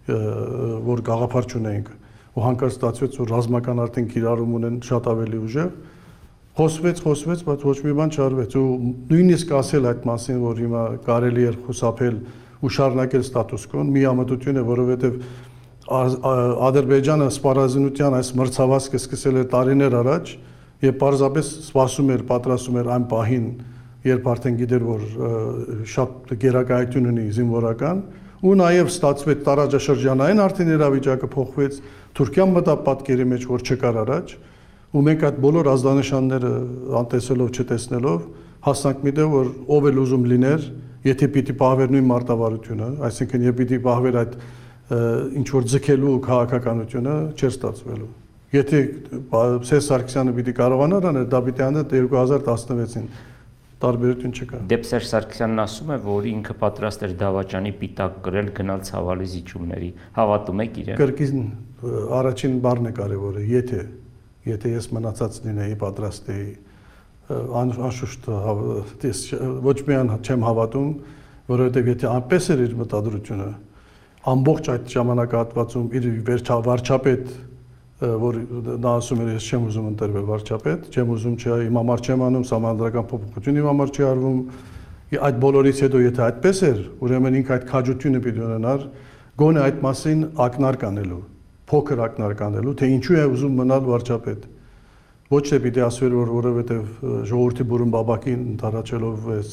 որ գաղափար չունենք, ու հանկարծ ստացվեց, որ ռազմական արդեն կիրառում ունեն շատ ավելի ուժեղ։ Խոսվեց, բայց ոչ մի բան չարվեց, ու նույնիսկ ասել այդ մասին, որ հիմա կարելի է խուսափել ու շարունակել ստատուս կոն, միամտություն է, որովհետեւ Ադրբեջանը սպառազինության այս մրցավազքը սկսել էր տարիներ առաջ, եւ պարզապես սպասում էր, պատրաստում էր այն պահին, երբ արդեն գիտեր, որ շատ գերակայություն ունի զինվորական, ու նաեւ ստացվեց տարածաշրջանային արդեն իրավիճակը փոխվեց, Թուրքիան մտավ պատկերի մեջ, որ չկար առաջ, ու մենք այդ բոլոր ազդանշանները անտեսելով, չտեսնելով, հասանք մի տեղ, որ ով էլ ուզում լիներ, եթե պիտի պահվեր նույն մարտավարությունը, այսինքն եթե պիտի պահվեր այդ ինչ որ ձգելու քաղաքականությունը, չէր ստացվելու։ Եթե Սերժ Սարգսյանը պիտի կարողանար անել, դա պիտի աներ 2016-ին։ տարբերություն չկա։ Դեպսեր Սարգսյանն ասում է, որ ինքը պատրաստ էր դավաճանի պիտակ կրել գնալ ցավալի զիջումների։ Հավատում եք իրեն։ Կրկին առաջին բառն է կարևորը, եթե ես մնացած լինեի պատրաստ էի, անշուշտ ոչ միայն չեմ հավատում, որովհետև եթե այնպես էր իր մտադրությունը, ամբողջ այդ ժամանակահատվածում իր վարչապետ, որ նա ասում էր ես չեմ ուզում ընտրվել վարչապետ, չեմ ուզում իմ համար չեմ անում, սահմանադրական փոփոխություն իմ համար չի արվում, այդ բոլորից հետո եթե այդպես էր, ուրեմն ինքը այդ քաջությունը պիտի ունենար, գոնե այդ մասին ակնարկ անելու, փոքր ակնարկ անելու, թե ինչու է ուզում մնալ վարչապետ։ Ոչ թե պիտի ասվեր, որ որովհետև ժողովրդի բուրըն բաբակին ընդառաջելով ես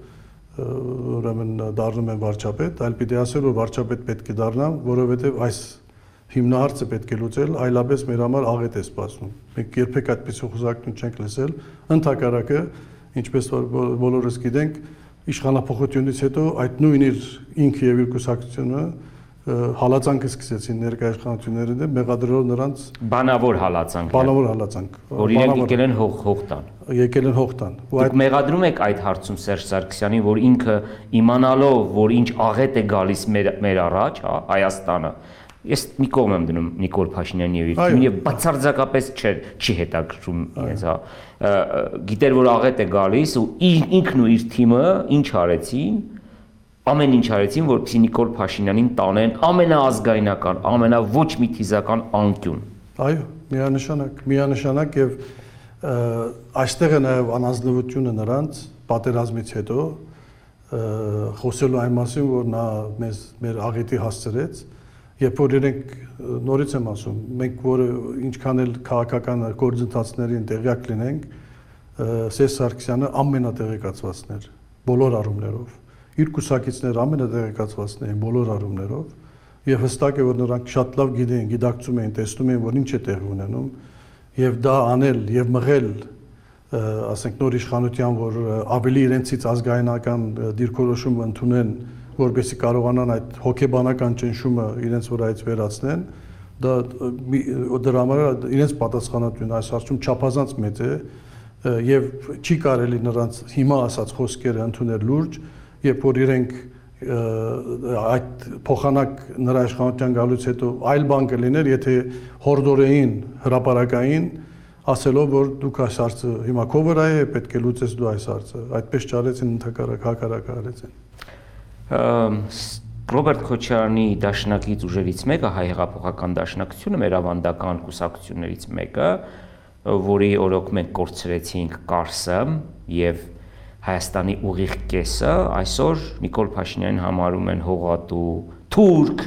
ուրեմն դառնում եմ վարչապետ, այլ պիտի ասել, որ վարչապետ պետք է դառնամ, որովհետև այս հիմնահարցը պետք է լուծել, այլապես մեր համար աղետ է սպասում։ Մենք երբեք այդպիսի խուզարկություն չենք լսել, ընդհակառակը, ինչպես որ բոլորս գիտենք, իշխանափոխությունից հետո այդ նույն իր ինքը եւ իր կուսակցությունը հալածանքը սկսեցին ներկայ իշխանությունների դեմ, մեղադրելով նրանց բանավոր հալածանք, որ իրենք եկել են հող տան։ Դուք մեղադրում եք այդ հարցում Սերժ Սարգսյանին, որ ինքը իմանալով, որ ինչ աղետ է գալիս մեր առաջ, Հայաստանը, ես մի կողմ եմ դնում Նիկոլ Փաշինյանի եւ իր թիմին եւ բացարձակապես չի հետաքրքրում ինձ, գիտեր որ աղետ է գալիս ու ինքն ու իր թիմը ինչ արեցին, ամեն ինչ արեցին, որպեսզի Նիկոլ Փաշինյանին տանեն ամենաազգայնական, ամենավոչ միթիզական անկյուն։ Այո, միանշանակ եւ այստեղ է նաեւ անազնվությունը նրանց պատերազմից հետո խոսելու այն մասին, որ նա մեր աղետի հասցրեց, երբ որ իրենք նորից եմ ասում, մենք որը ինչքան էլ քաղաքական գործընթացներին տեղյակ լինենք, Սերժ Սարգսյանը ամենատեղեկացվածն էր բոլոր առումներով, իր կուսակիցները ամենատեղեկացվածն էին բոլոր առումներով եւ հստակ է որ նրանք շատ լավ գիտեն, գիտակցում էին, տեսնում էին, որ ինչ է տեղի ունենում եւ դա անել եւ մղել, ասենք նոր իշխանության, որ ավելի իրենցից ազգայնական դիրքորոշում ընդունեն, որպեսզի կարողանան այդ հոգեբանական ճնշումը իրենց վրայից վերացնեն, դրա համար իրենց պատասխանատվությունը այս հարցում չափազանց մեծ է եւ չի կարելի նրանց հիմա ասած խոսքերը ընդունել լուրջ, երբ որ իրենք այդ փոխանակ նրա իշխանության գալուց հետո այլ բան կլիներ, եթե հորդորեին հրապարակային ասելով որ դուք այս հարցը հիմա քո վրա է, պետք է լուծես դու այս հարցը, այդպես չարեցին, ընդհակառակ հակառակը արեցին։ Ռոբերտ Քոչարյանի դաշնակից ուժերից մեկը հայ հեղափոխական դաշնակցությունը մեր ավանդական կուսակցություններից մեկը, որի օրոք մենք կորցրեցինք Կարսը եւ Հայաստանի ուղիղ կեսը, այսօր Նիկոլ Փաշինյանին համարում են հողատու թուրք,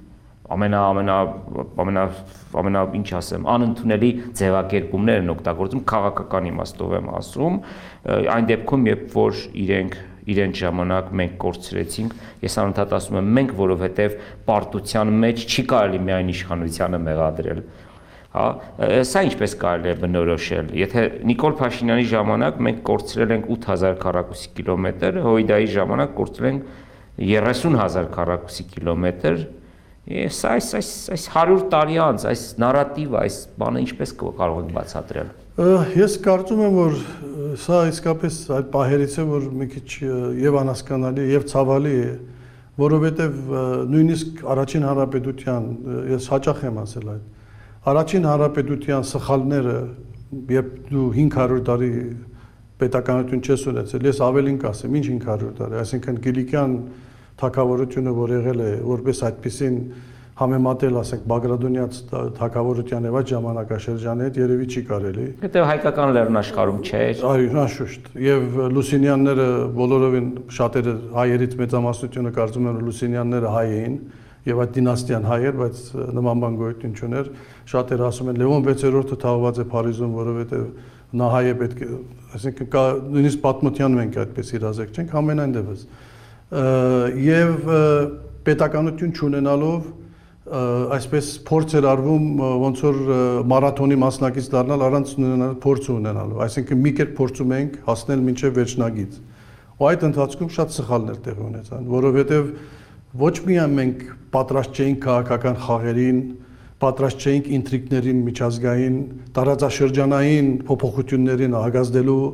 ամենա ինչ ասեմ, անընդունելի ձևակերպումներ են օգտագործում, քաղաքական իմաստով եմ ասում, այն դեպքում, երբ որ իրենց ժամանակ մենք կորցրեցինք, ես անընդհատ ասում եմ մենք, որովհետև պարտության մեջ չի կարելի միայն իշխանությանը մեղադրել, սա ինչպես կարելի է բնորոշել, եթե Նիկոլ Փաշինյանի ժամանակ մենք կորցրել ենք 8000 քառակուսի կիլոմետր, Հույդայի ժամանակ կորցրել ենք 30000 քառակուսի կիլոմետր, այս 100 տարի անց, այս նարատիվը, այս բանը ինչպես կարող ենք բացատրել։ Ես կարծում եմ, որ սա իսկապես այդ պահերից է, որ մի քիչ եւ անհասկանալի եւ ցավալի է, որովհետեւ նույնիսկ առաջին հանրապետության, ես հաճախ եմ ասել այդ, առաջին հանրապետության սխալները, երբ դու 500 տարի պետականություն չես ունեցել, ես ավելին կասեմ, ինչ 500 տարի, այսինքն Կիլիկյան թագավորությունը, որ եղել է, որպես այդպիսին համեմատել, ասենք, Բագրատունյաց թագավորության եւ այդ ժամանակաշրջանի հետ երևի չի կարելի։ Հետո հայկական լեռնաշխարհում չէր։ Այո, անշուշտ։ Եվ Լուսինյանները բոլորովին շատերը հայերից մեծամասնությունը կարծում են, որ Լուսինյանները հայ էին եւ այդ դինաստիան հայ էր, բայց նման բան գոյություն չուներ։ Շատերը ասում են Լևոն 6-րդը թաղված է Փարիզում, որովհետեւ նա հայ է, պետք է, այսինքն կա նույնիսկ պատմության մենք այդպես իրազեկ չենք, ամենայն դեպս։ Եվ պետականություն չունենալով այսպես փորձ էր արվում ոնց որ մարաթոնի մասնակից դառնալ առանց փորձ ունենալու, այսինքն մի կերպ փորձում ենք հասնել մինչև վերջնագիծ։ Ու այդ ընթացքում շատ սխալներ տեղի ունեցան, որովհետև ոչ միայն մենք պատրաստ չէինք քաղաքական խաղերին, պատրաստ չէինք ինտրիգներին միջազգային, տարածաշրջանային փոփոխություններին ահագազդելու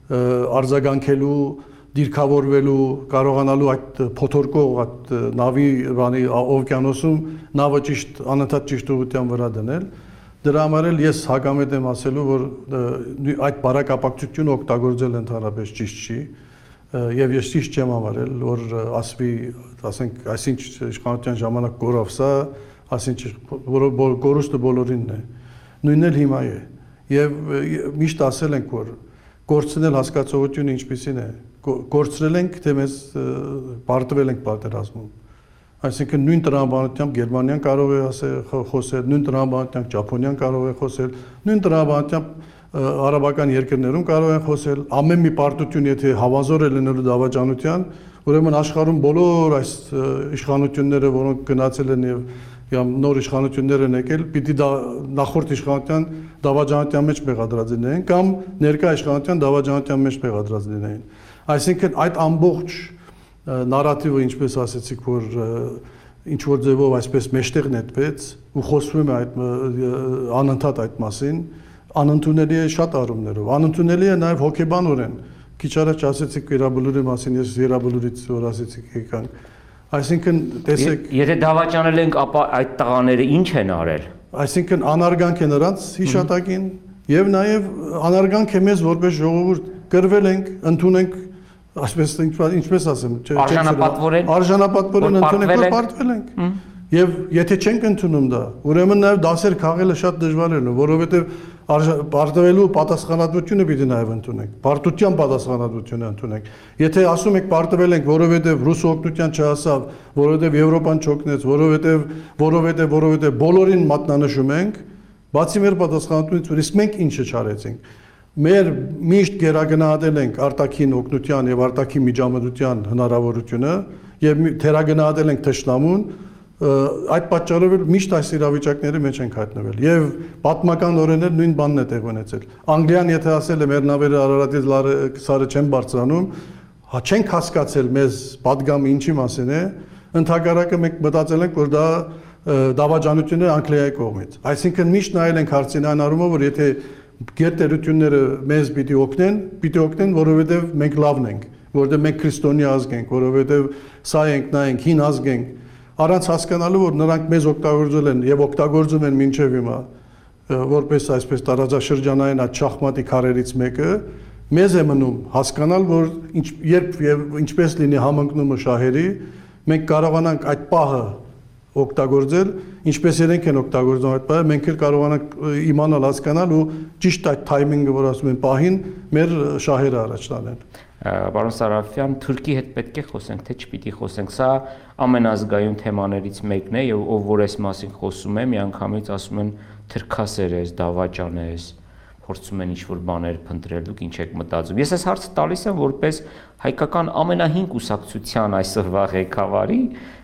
արձագանքելու, դիրքավորվելու, կարողանալու այդ փոթորկող այդ նավի բանի օվկիանոսում նավը ճիշտ անընդհատ ճիշտ ուղղության վրա դնել։ Դրա համար էլ ես հակամետ եմ ասելու, որ այդ բարակապակցությունը օգտագործել ընդհանրապես ճիշտ չի, եւ ես ճիշտ չեմ համարել, որ ասվի, ասենք, այսինչ իշխանության ժամանակ գորավ սա, այսինչ գորուստը բոլորինն է։ Նույնն էլ հիմա է։ Եվ միշտ ասել ենք, որ կորցնել հասկացողությունը ինչպիսին է, կորցրել ենք, թե մեզ պարտվել ենք պատերազմում։ Այսինքն նույն տրամաբանությամբ Գերմանիան կարող է խոսել, նույն տրամաբանությամբ Ճապոնիան կարող է խոսել, նույն տրամաբանությամբ արաբական երկրներում կարող են խոսել, ամեն մի պարտություն եթե հավազոր է լինելու դավաճանության, ուրեմն աշխարհում բոլոր այս իշխանությունները, որոնք գնացել են եւ նոր իշխանություններ են եկել, պիտի նախորդ իշխանության դավաճանության մեջ մեղադրած լինեին կամ ներկա իշխանության դավաճանության մեջ մեղադրած լինեին։ Այսինքն այդ ամբողջ նարատիվը, ինչպես ասեցիք, որ ինչ որ ձևով այսպես մեջտեղ նետվեց ու խոսվում է այդ անընդհատ այդ մասին, անընդունելի է շատ առումներով, անընդունելի է նաև հոգեբանորեն։ Քիչ առաջ ասեցիք Երաբլուրի մասին, ես Երաբլուրից որ ասեցիք եկանք։ Այսինքն տեսեք, եթե դավաճանել ենք, ապա այդ տղաները ինչ են արել։ Այսինքն անարգանք է նրանց հիշատակին եւ նաև անարգանք է մեզ որպես ժողովուրդ կրվել ենք, ընդունենք, այսպես ինչպես ասեմ, արժանապատվորեն ընդունենք, որ պարտվել ենք։ Եվ եթե չենք ընդունում դա, ուրեմն նաև դասեր քաղելը շատ դժվար է, որովհետև պարտվելու պատասխանատվությունը պիտի նաև ընդունենք, պարտության պատասխանատվությունը ընդունենք։ Եթե ասում եք պարտվել ենք, որովհետև ռուս օգնության չհասավ, որովհետև Եվրոպան չօգնեց, որովհետև բոլորին մատնանշում ենք, բացի մեր պատասխանատվությունից, իսկ մենք ինչը չարեցինք։ Մեր միշտ գերագնահատել ենք արտաքին օգնության եւ արտաքին միջամտության հնարավորությունը եւ թերագնահատել ենք թշնամուն, այդ պատճառով էլ միշտ այս իրավիճակների մեջ ենք հայտնվել եւ պատմականորեն էլ նույն բանն է տեղ ունեցել։ Անգլիան եթե ասել է մեր նավերը Արարատից սարը չեն բարձրանում, չենք հասկացել մեզ պատգամը ինչի մասին է, ընդհակառակը մենք մտածել ենք, որ դա դավաճանություն է Անգլիայի կողմից։ Այսինքն միշտ նայել ենք հարցին այն առումով, որ եթե գերտերությունները մեզ պիտի օգնեն, որովհետև մենք լավն ենք, որովհետև մենք քրիստոնյա ազգ ենք, որովհետև սա ենք, նա ենք, հին ազգ ենք, առանց հասկանալու, որ նրանք մեզ օգտագործել են եւ օգտագործում են մինչեւ հիմա, որպես այսպես տարածաշրջանային այդ շախմատի քարերից մեկը, մեզ է մնում հասկանալ, որ երբ եւ ինչպես լինի համընկնումը շահերի, մենք կարողանանք այդ պահը օգտագործել, ինչպես իրենք են օգտագործում այդ պահը, մենք էլ կարողանանք իմանալ, հասկանալ ու ճիշտ այդ թայմինգը, որ ասում են, պահին մեր շահերը առաջ տանեն։ Պարոն Սարաֆյան, Թուրքի հետ պետք է խոսենք, թե չպիտի խոսենք։ Սա ամենազգայուն թեմաներից մեկն է եւ ով որ այս մասին խոսում է, միանգամից ասում են թրքասեր ես, դավաճան ես, փորձում են ինչ-որ բաներ փնտրել, դուք ինչ եք մտածում։ Ես այս հարցը տալիս եմ որպես հայկական ամենահին կուսակցության այսօրվա ղեկավարի,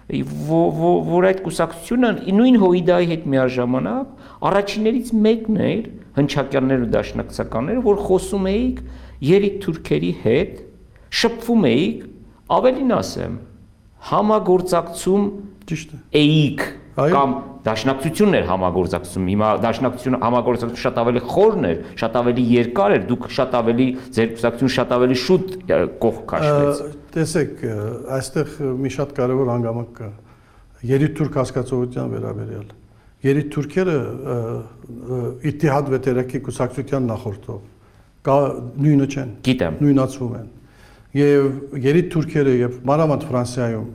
որ այդ կուսակցությունը նույն Հոիդայի հետ միաժամանակ առաջիններից մեկն էր, հնչակյաններ ու դաշնակցականները, որ խոսում էիք երիկ թուրքերի հետ, շփվում էիք, ավելին ասեմ, համագործակցում էիք կամ դաշնակցությունն էր համագործակցում, հիմա դաշնակցությունը համագործակցությունը շատ ավելի խորն էր, շատ ավելի երկար էր, դուք շատ ավելի ձեր կուսակցությունը շատ ավելի շուտ կողք քաշվեց։ Տեսեք, այստեղ մի շատ կարևոր հանգամանք կա։ Երիտթուրք հասկացողության վերաբերյալ։ Երիտթուրքերը Իթիհադ վետերակի կուսակցության նախորդող կա նույնը չեն։ Գիտեմ։ Նույնացվում են։ Եվ երիտթուրքերը եւ մանավանդ Ֆրանսիայում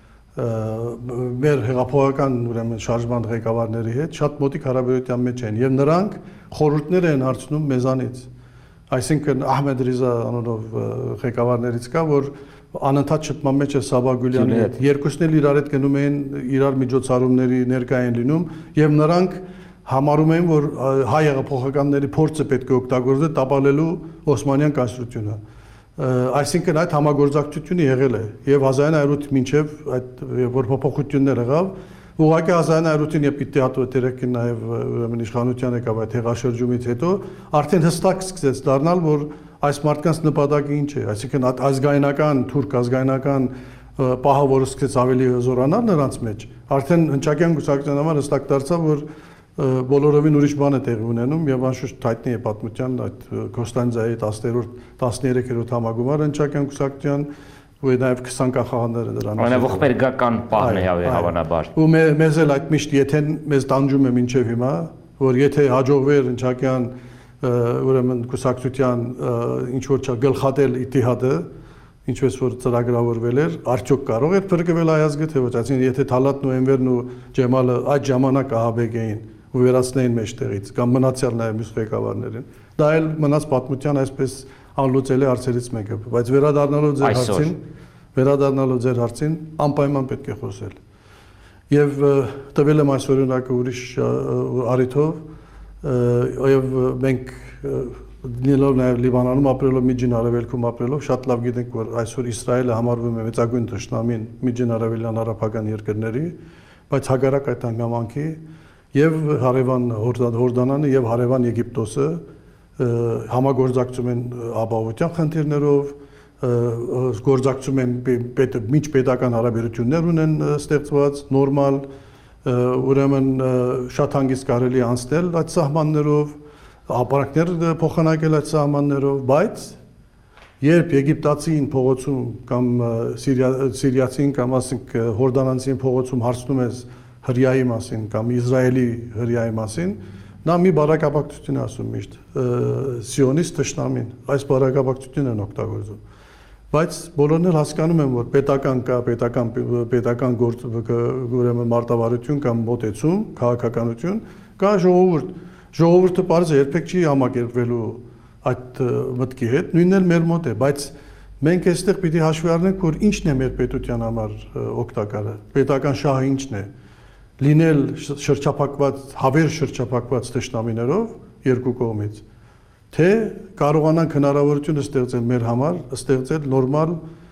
մեր հեղափոխական ուրեմն շարժման ղեկավարների հետ շատ մոտիկ հարաբերության մեջ են եւ նրանք խորհուրդներ են հարցնում մեզանից։ Այսինքն Ահմեդ Ռիզա անունով ղեկավարներից կա, որ անընդհատ շփման մեջ է Սաբա Գուլյանի հետ։ Երկուսն էլ իրար հետ գնում էին, իրար միջոցառումների ներկա են լինում եւ նրանք համարում են, որ հայ հեղափոխականների փորձը պետք է օգտագործել տապալելու Օսմանյան կայսրությունը։ Այսինքն այդ համագործակցությունը եղել է եւ 1900-ից մինչեւ այդ որ փոփոխություններ եղավ, ուղղակի 1900-ին երբ Իթիհադ վետերակին նաեւ ուրեմն իշխանության եկավ այդ հեղաշրջումից հետո արդեն հստակ սկսեց դառնալ, որ այս մարդկանց նպատակը ինչ է, այսինքն ազգայնական թուրք ազգայնական պահը, որը սկսեց ավելի զորանալ նրանց մեջ, արդեն հնչակյան կուսակցության համար հստակ դարձավ, որ բոլորովին ուրիշ բան է տեղի ունենում եւ անշուշտ հայտնի է պատմության այդ Կոստանդիայի 13-րդ համագումարը Հնչակյան կուսակցության ու նաեւ 20 կանխաղանները դրան։ Ամենաողբերգական պահն է հավանաբար։ Ու մեզ էլ այդ միշտ եթե մեզ տանջում է մինչեւ հիմա, որ եթե հաջողվեր Հնչակյան ուրեմն կուսակցության ինչ որ գլխատել Իթիհադը, ինչպես որ ծրագրավորվել էր, արդյոք կարող էր փրկվել հայազգը թե ոչ, այսինքն եթե Թալատ նոյեմբերն ու Ջեմալը այդ ժամանակ ահաբեկեին ու վերացնեին մեջտեղից կամ մնացյալ նաև մյուս ղեկավարներին, դա էլ մնաց պատմության այսպես անլուծելի հարցերից մեկը, բայց վերադառնալով ձեր հարցին, անպայման պետք է խոսել։ Եվ տվել եմ այս օրինակը ուրիշ առիթով, եւ մենք լինելով նաև Լիբանանում ապրելով Միջին Արևելքում ապրելով շատ լավ գիտենք որ այսօր Իսրայելը համարվում է մեծագույն թշնամին Միջին Արևելյան արաբական երկրների, բայց հակառակ այդ հանգամանքի եւ հարևան Հորդանանը եւ հարևան Եգիպտոսը համագործակցում են ապահովության խնդիրներով, գործակցում են միջպետական հարաբերություններ ունեն ստեղծված նորմալ, ուրեմն շատ հանգիստ կարելի անցնել այդ սահմաններով, ապարանքներ փոխանակել այդ սահմաններով, բայց երբ եգիպտացին փողոցում կամ սիրիացին կամ ասենք հորդանանցին փողոցում հարցնում ես հրյայի մասին կամ Իսրայելի հրյայի մասին, նա մի բարակապակցություն ասում միշտ սիոնիստ թշնամին, այս բարակապակցությունն են օգտագործում։ Բայց բոլորն էլ հասկանում են, որ պետական կա, պետական ուրեմն մարտավարություն կամ մոտեցում, քաղաքականություն, կա ժողովուրդ։ Ժողովուրդը պարզ է երբեք չի համակերպվելու այդ մտքի հետ, նույնն էլ մեր մոտ է, բայց մենք այստեղ պիտի հաշվի առնենք, որ ինչն է մեր պետության համար օգտակարը, պետական շահը ինչն է, լինել շրջափակված, հավերժ շրջափակված թշնամիներով երկու կողմից, թե կարողանանք հնարավորություն ստեղծել մեր համար, ստեղծել նորմալ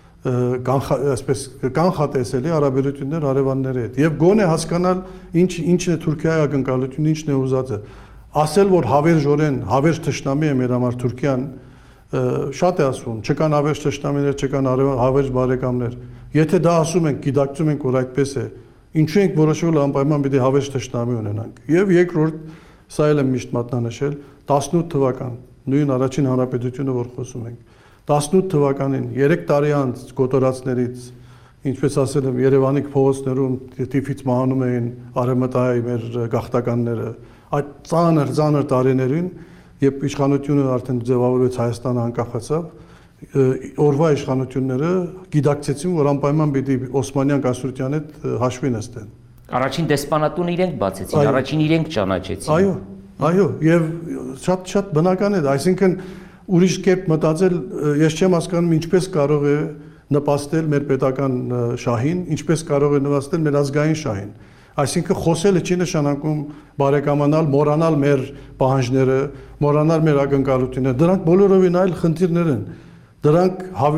այսպես կանխատեսելի հարաբերություններ հարևանների հետ եւ գոնե հասկանալ ինչն է Թուրքիայի ակնկալությունը, ինչն է ուզածը։ Ասել որ հավերժորեն, հավերժ թշնամի է մեր համար Թուրքիան, շատ է ասվում, չկան հավերժ թշնամիներ, չկան հավերժ բարեկամներ։ Եթե դա ասում ենք, գիտակցում ենք, որ այդպես է, ինչու ենք որոշվել անպայման պիտի հավերժ թշնամի ունենանք։ Եվ երկրորդ, սա էլ եմ միշտ մատնանշել, 18 թվական, նույն առաջին հանրապետությունը, որ խոսում ենք, 18 թվականին 3 տարի անց կոտորածներից, ինչպես ասել եմ, Երևանի փողոցներում տիֆից մահանում էին արևմտահայ մեր գաղթականները, այդ ծանր տարիներին, երբ իշխանությունը արդեն ձևավորվեց Հայաստանը անկախացավ, օրվա իշխանությունները գիտակցեցին, որ անպայման պիտի Օսմանյան կայսրության հետ հաշվի նստեն։ Առաջին դեսպանատունը իրենք բացեցին, առաջին իրենք ճանաչեցին։ Այո, եւ շատ բնական է, այսինքն ուրիշ կերպ մտածել, ես չեմ հասկանում ինչպես կարող է նպաստել մեր պետական շահին, ինչպես կարող է նպաստել մեր ազգային շահին։ Այսինքն խոսելը չի նշանակում բարեկամանալ, մոռանալ մեր պահանջները, մոռանալ մեր ակնկալությունները, դրանք բոլորովին այլ խնդիրներ են։ Դրանք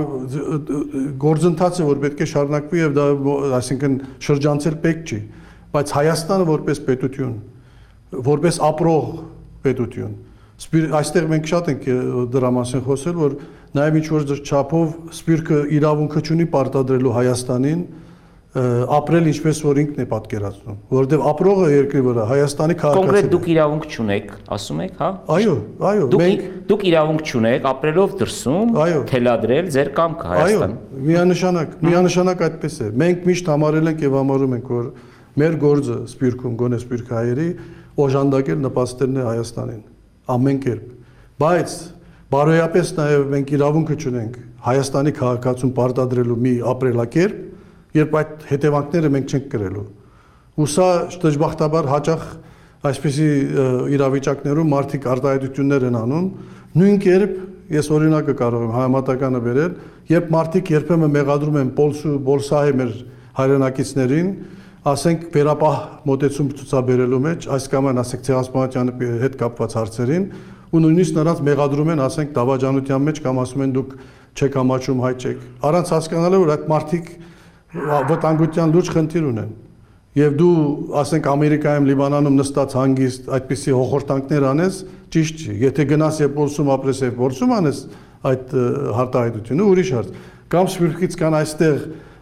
գործընթացը, որ պետք է շարունակվի եւ դա այսինքն շրջանցել պետք չի, բայց Հայաստանը որպես պետություն, որպես ապրող պետություն, այստեղ մենք շատ ենք դրա մասին խոսել, որ նաեւ ինչ որ չափով սպիրկը իրավունքը չունի պարտադրելու Հայաստանին ապրել ինչպես որ ինքն է պատկերացնում, որովհետև ապրողը երկրի վրա Հայաստանի քաղաքացին։ Կոնկրետ դուք իրավունք չունեք, ասում եք, հա? Այո, դուք իրավունք չունեք ապրելով դրսում, թելադրել ձեր կամքը Հայաստան։ Այո, միանշանակ այդպես է։ Մենք միշտ համարել ենք եւ համարում ենք, որ մեր գործը Սպիրկում, գոնե Սպիրկահայերի օժանդակել նպաստելն է Հայաստանին, ամեն կերպ։ Բայց բարոյապես նաեւ մենք իրավունքը չունենք Հայաստանի քաղաքացուն պարտադրելու մի ապրելակերպ, երբ այդ հետևանքները մենք չենք կրելու։ Ու սա դժբախտաբար հաճախ այսպիսի իրավիճակներում մարդիկ արտահայտություններ են անում, նույն կերպ ես օրինակը կարող եմ համատականը բերել, երբ մարդիկ երբեմն մեղադրում են բոլսահե մեր հայրենակիցներին, ասենք վերապահ մոտեցում ցուցաբերելու մեջ, այս կամ այն ասենք ցեղասպանության հետ կապված հարցերին, ու նույնիսկ նրանց մեղադրում են, ասենք դավաճանության մեջ կամ ասում են դուք չեք համաչում, հայ չեք։ Առանց հասկանալու որ այդ մարդիկ վտանգության լուրջ խնդիր ունեն եւ դու ասենք Ամերիկայում Լիբանանում նստած հանգիստ այդպիսի հոխորտանքներ անես ճիշտ չի եթե գնաս եւ փորձում ապրես եւ փորձում անես այդ հարտահայտությունը ուրիշ հարց կամ Սպիրկից կան այստեղ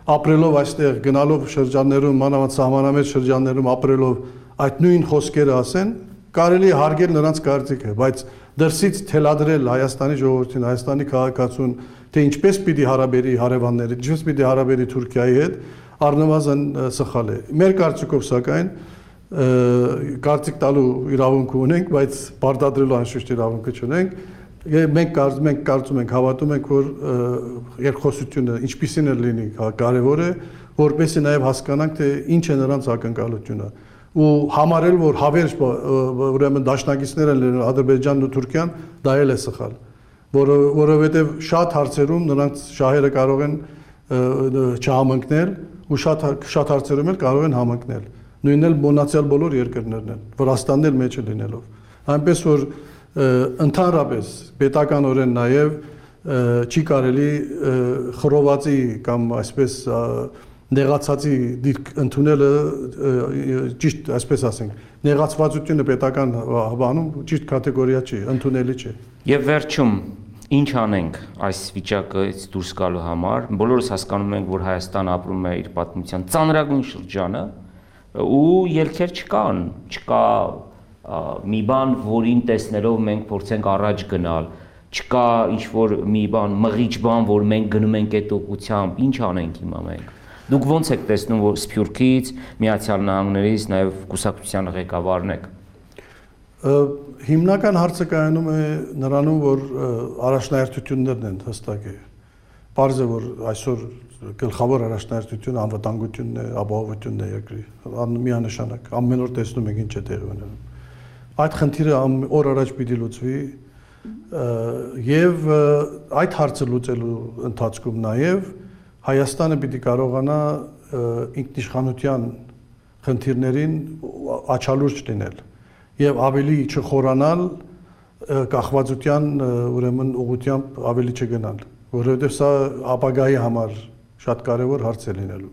ապրելով այստեղ, գնալով շրջաններում, մանավանդ սահմանամետ շրջաններում ապրելով այդ նույն խոսքերը ասեն, կարելի է հարգել նրանց կարծիքը, բայց դրսից թելադրել Հայաստանի ժողովրդին, Հայաստանի քաղաքացուն, թե ինչպես պիտի հարաբերի հարևանների, ինչպես պիտի հարաբերի Թուրքիայի հետ, առնվազն սխալ է։ Մեր կարծիքով սակայն կարծիք տալու իրավունք ունենք, բայց պարտադրելու անշուշտ իրավունքը չունենք։ Մենք կարծում ենք, հավատում ենք, որ երկխոսությունը ինչպիսին էլ լինի կարևոր է, որպեսզի նաև հասկանանք, թե ինչ է նրանց ակնկալությունը։ Ու համարել, որ հավերժ ուրեմն դաշնակիցներ են լինել Ադրբեջանն ու Թուրքիան, դա էլ է սխալ, որովհետև շատ հարցերում նրանց շահերը կարող են չհամընկնել ու շատ հարցերում էլ կարող են համընկնել։ Նույնն էլ մոնացյալ բոլոր երկրներն են, Վրաստանն էլ մեջը լինելով։ Այնպես որ ընդհանրապես պետականորեն նաև չի կարելի խռովվածի կամ այսպես նեղացածի դիրք ընդունելը ճիշտ, այսպես ասենք, նեղացվածությունը պետական բանում ճիշտ կատեգորիա չի, ընդունելի չէ։ Եվ վերջում ինչ անենք այս վիճակից դուրս գալու համար։ Բոլորս հասկանում ենք, որ Հայաստանը ապրում է իր պատմության ծանրագույն շրջանը ու ելքեր չկա մի բան, որին տեսնելով մենք փորձենք առաջ գնալ, չկա ինչ-որ մի բան, մղիչ բան, որ մենք գնում ենք այդ ուղղությամբ, ինչ անենք հիմա մենք։ Դուք ո՞նց եք տեսնում, որ Սփյուռքից, Միացյալ Նահանգներից, նաև կուսակցության ղեկավարն եք։ Հիմնական հարցը կայանում է նրանում, որ առաջնահերթություններն են հստակ է։ Պարզ է, որ այսօր գլխավոր առաջնահերթությունը անվտանգությունն է, ապահովությունն է երկրի, միանշանակ, ամեն օր տեսնում ենք ինչ է տեղի ունենում։ Այդ խնդիրը օր առաջ պիտի լուծվի եւ այդ հարցը լուծելու ընթացքում նաեւ Հայաստանը պիտի կարողանա ինքնիշխանության խնդիրներին աչալուրջ լինել եւ ավելի չխորանալ կախվածության ուրեմն ուղղությամբ ավելի չգնալ, որովհետեւ սա ապագայի համար շատ կարեւոր հարց է լինելու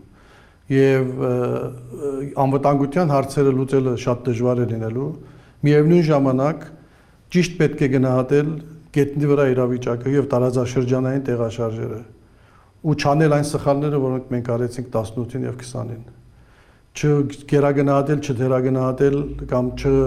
եւ անվտանգության հարցերը լուծելը շատ դժվար է լինելու, միևնույն ժամանակ ճիշտ պետք է գնահատել գետնի վրա իրավիճակը եւ տարածաշրջանային տեղաշարժերը ու չանել այն սխալները, որոնք մենք արեցինք 18-ին եւ 20-ին։ Չգերագնահատել, չդերագնահատել կամ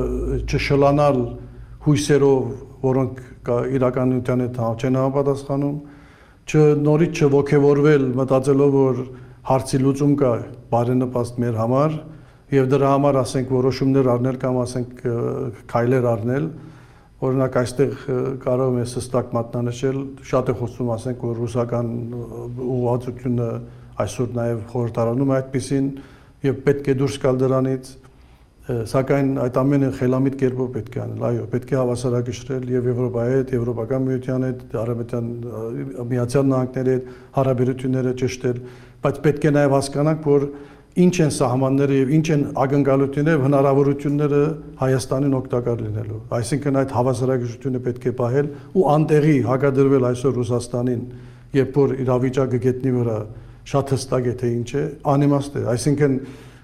չշլանալ հույսերով, որոնք իրականության հետ չեն համապատասխանում, նորից չոգևորվել մտածելով, որ հարցի լուծում կա բարենպաստ մեր համար եւ դրա համար ասենք որոշումներ առնել կամ ասենք քայլեր առնել։ Օրինակ այստեղ կարող է հստակ մատնանշել, շատ է խոսում, ասենք, որ ռուսական ուղղվածությունը այսօր նաև խորհրդարանում է այդպիսին եւ պետք է դուրս գալ դրանից, սակայն այդ ամենը խելամիտ կերպով պետք է անել, այո, պետք է հավասարակշռել եւ Եվրոպայի հետ, Եվրոպական միության հետ, Արաբական Միացյալ Նահանգների հետ հարաբերությունները ճշտել, բայց պետք է նաև հասկանանք, որ ինչ են սահմանները եւ ինչ են ակնկալությունները եւ հնարավորությունները Հայաստանին օգտակար լինելու։ Այսինքն այդ հավասարակշռությունը պետք է պահել ու անտեղի հակադրվել այսօր Ռուսաստանին, երբ որ իրավիճակը գետնի վրա շատ հստակ է թե ինչ է, անիմաստ է։ Այսինքն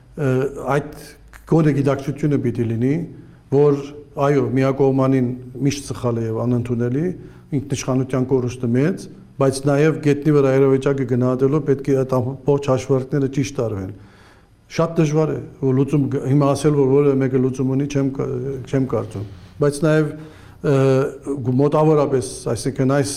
այդ գոնե գիտակցությունը պիտի լինի, որ այո, միակողմանին միշտ սխալ է եւ անընդունելի, ինքնիշխանության կորուստը մեծ, բայց նաեւ գետնի վրա իրավիճակը գնահատելով պետք է այդ ամբողջ հաշվարկները ճիշտ արվեն։ Շատ դժվար է, որ լուծում հիմա ասել, որ որևէ մեկը լուծում ունի, չեմ կարծում, բայց նաև մոտավորապես, այսինքն այս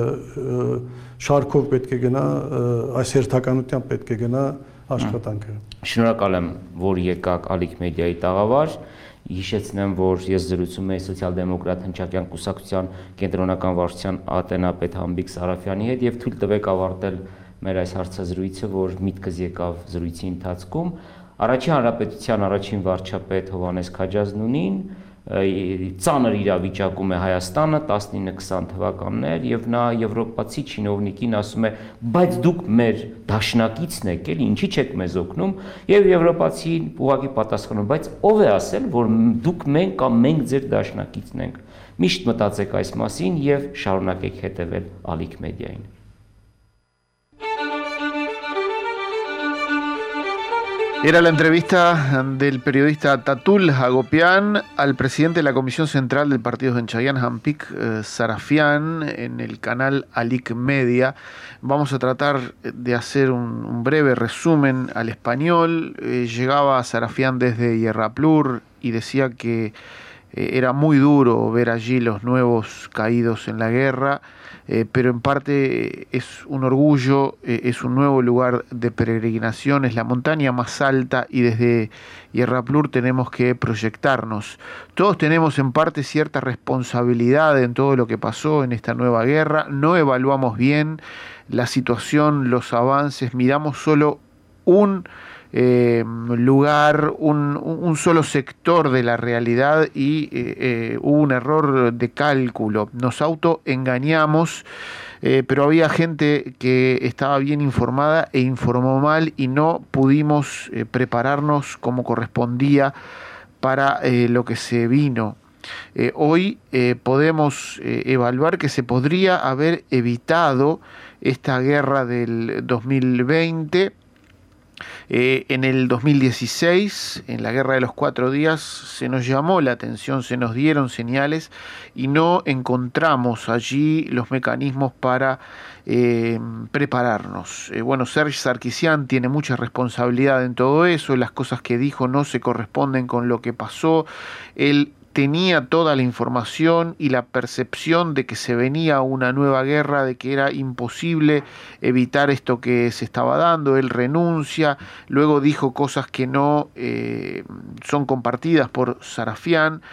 շարքով պետք է գնա, այս հերթականությամբ պետք է գնա աշխատանքը։ Շնորհակալ եմ, որ եկաք Ալիք մեդիայի տաղավար։ Հիշեցնեմ, որ ես զրուցում եի սոցիալ-դեմոկրատ հնչակյան կուսակցության կենտրոնական վարչության ատենապետ Համբիկ Սարաֆյանի հետ եւ թույլ տվեք ավարտել մեր այս հարցազրույցը, որ միտքս եկավ զրույցի ընթացքում, Առաջին հանրապետության առաջին վարչապետ Հովհաննես Քաջազնունին ծանր իրավիճակում է Հայաստանը 19-20 թվականներ եւ նա եվրոպացի չինովնիկին ասում է բայց դուք մեր դաշնակիցն եք էլի ինչի՞ չեք մեզ օգնում եւ եվրոպացին ուղղակի պատասխանում բայց ով է ասել որ դուք մենք կամ մենք ձեր դաշնակիցն ենք միշտ մտածեք այս մասին եւ շարունակեք հետեւել Ալիք մեդիային Era la entrevista del periodista Tatul Hagopian al presidente de la Comisión Central del Partido en Chayán, Hampik Sarafian, en el canal Alik Media. Vamos a tratar de hacer un breve resumen al español. Llegaba Sarafian desde Yerraplur y decía que era muy duro ver allí los nuevos caídos en la guerra, pero en parte es un orgullo, es un nuevo lugar de peregrinación, es la montaña más alta y desde Yerraplur tenemos que proyectarnos. Todos tenemos en parte cierta responsabilidad en todo lo que pasó en esta nueva guerra, no evaluamos bien la situación, los avances, miramos solo un lugar, un solo sector de la realidad y hubo un error de cálculo. Nos autoengañamos, pero había gente que estaba bien informada e informó mal y no pudimos prepararnos como correspondía para lo que se vino. Hoy podemos evaluar que se podría haber evitado esta guerra del 2020. En el 2016, en la Guerra de los 4 días, se nos llamó la atención, se nos dieron señales y no encontramos allí los mecanismos para prepararnos. Bueno, Serge Sarkisian tiene mucha responsabilidad en todo eso, las cosas que dijo no se corresponden con lo que pasó. Él tenía toda la información y la percepción de que se venía una nueva guerra, de que era imposible evitar esto que se estaba dando. Él renuncia, luego dijo cosas que no son compartidas por Sarafian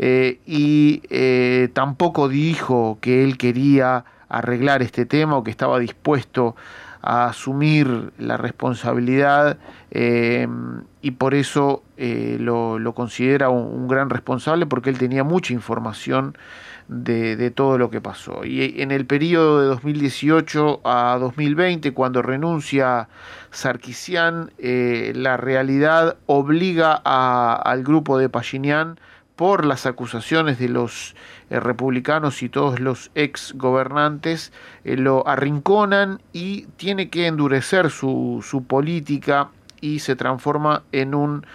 y tampoco dijo que él quería arreglar este tema o que estaba dispuesto a asumir la responsabilidad y por eso lo considera un gran responsable, porque él tenía mucha información de todo lo que pasó. Y en el periodo de 2018 a 2020, cuando renuncia Sarkisian, la realidad obliga al grupo de Pashinyan, por las acusaciones de los republicanos y todos los ex gobernantes, lo arrinconan y tiene que endurecer su política y se transforma en un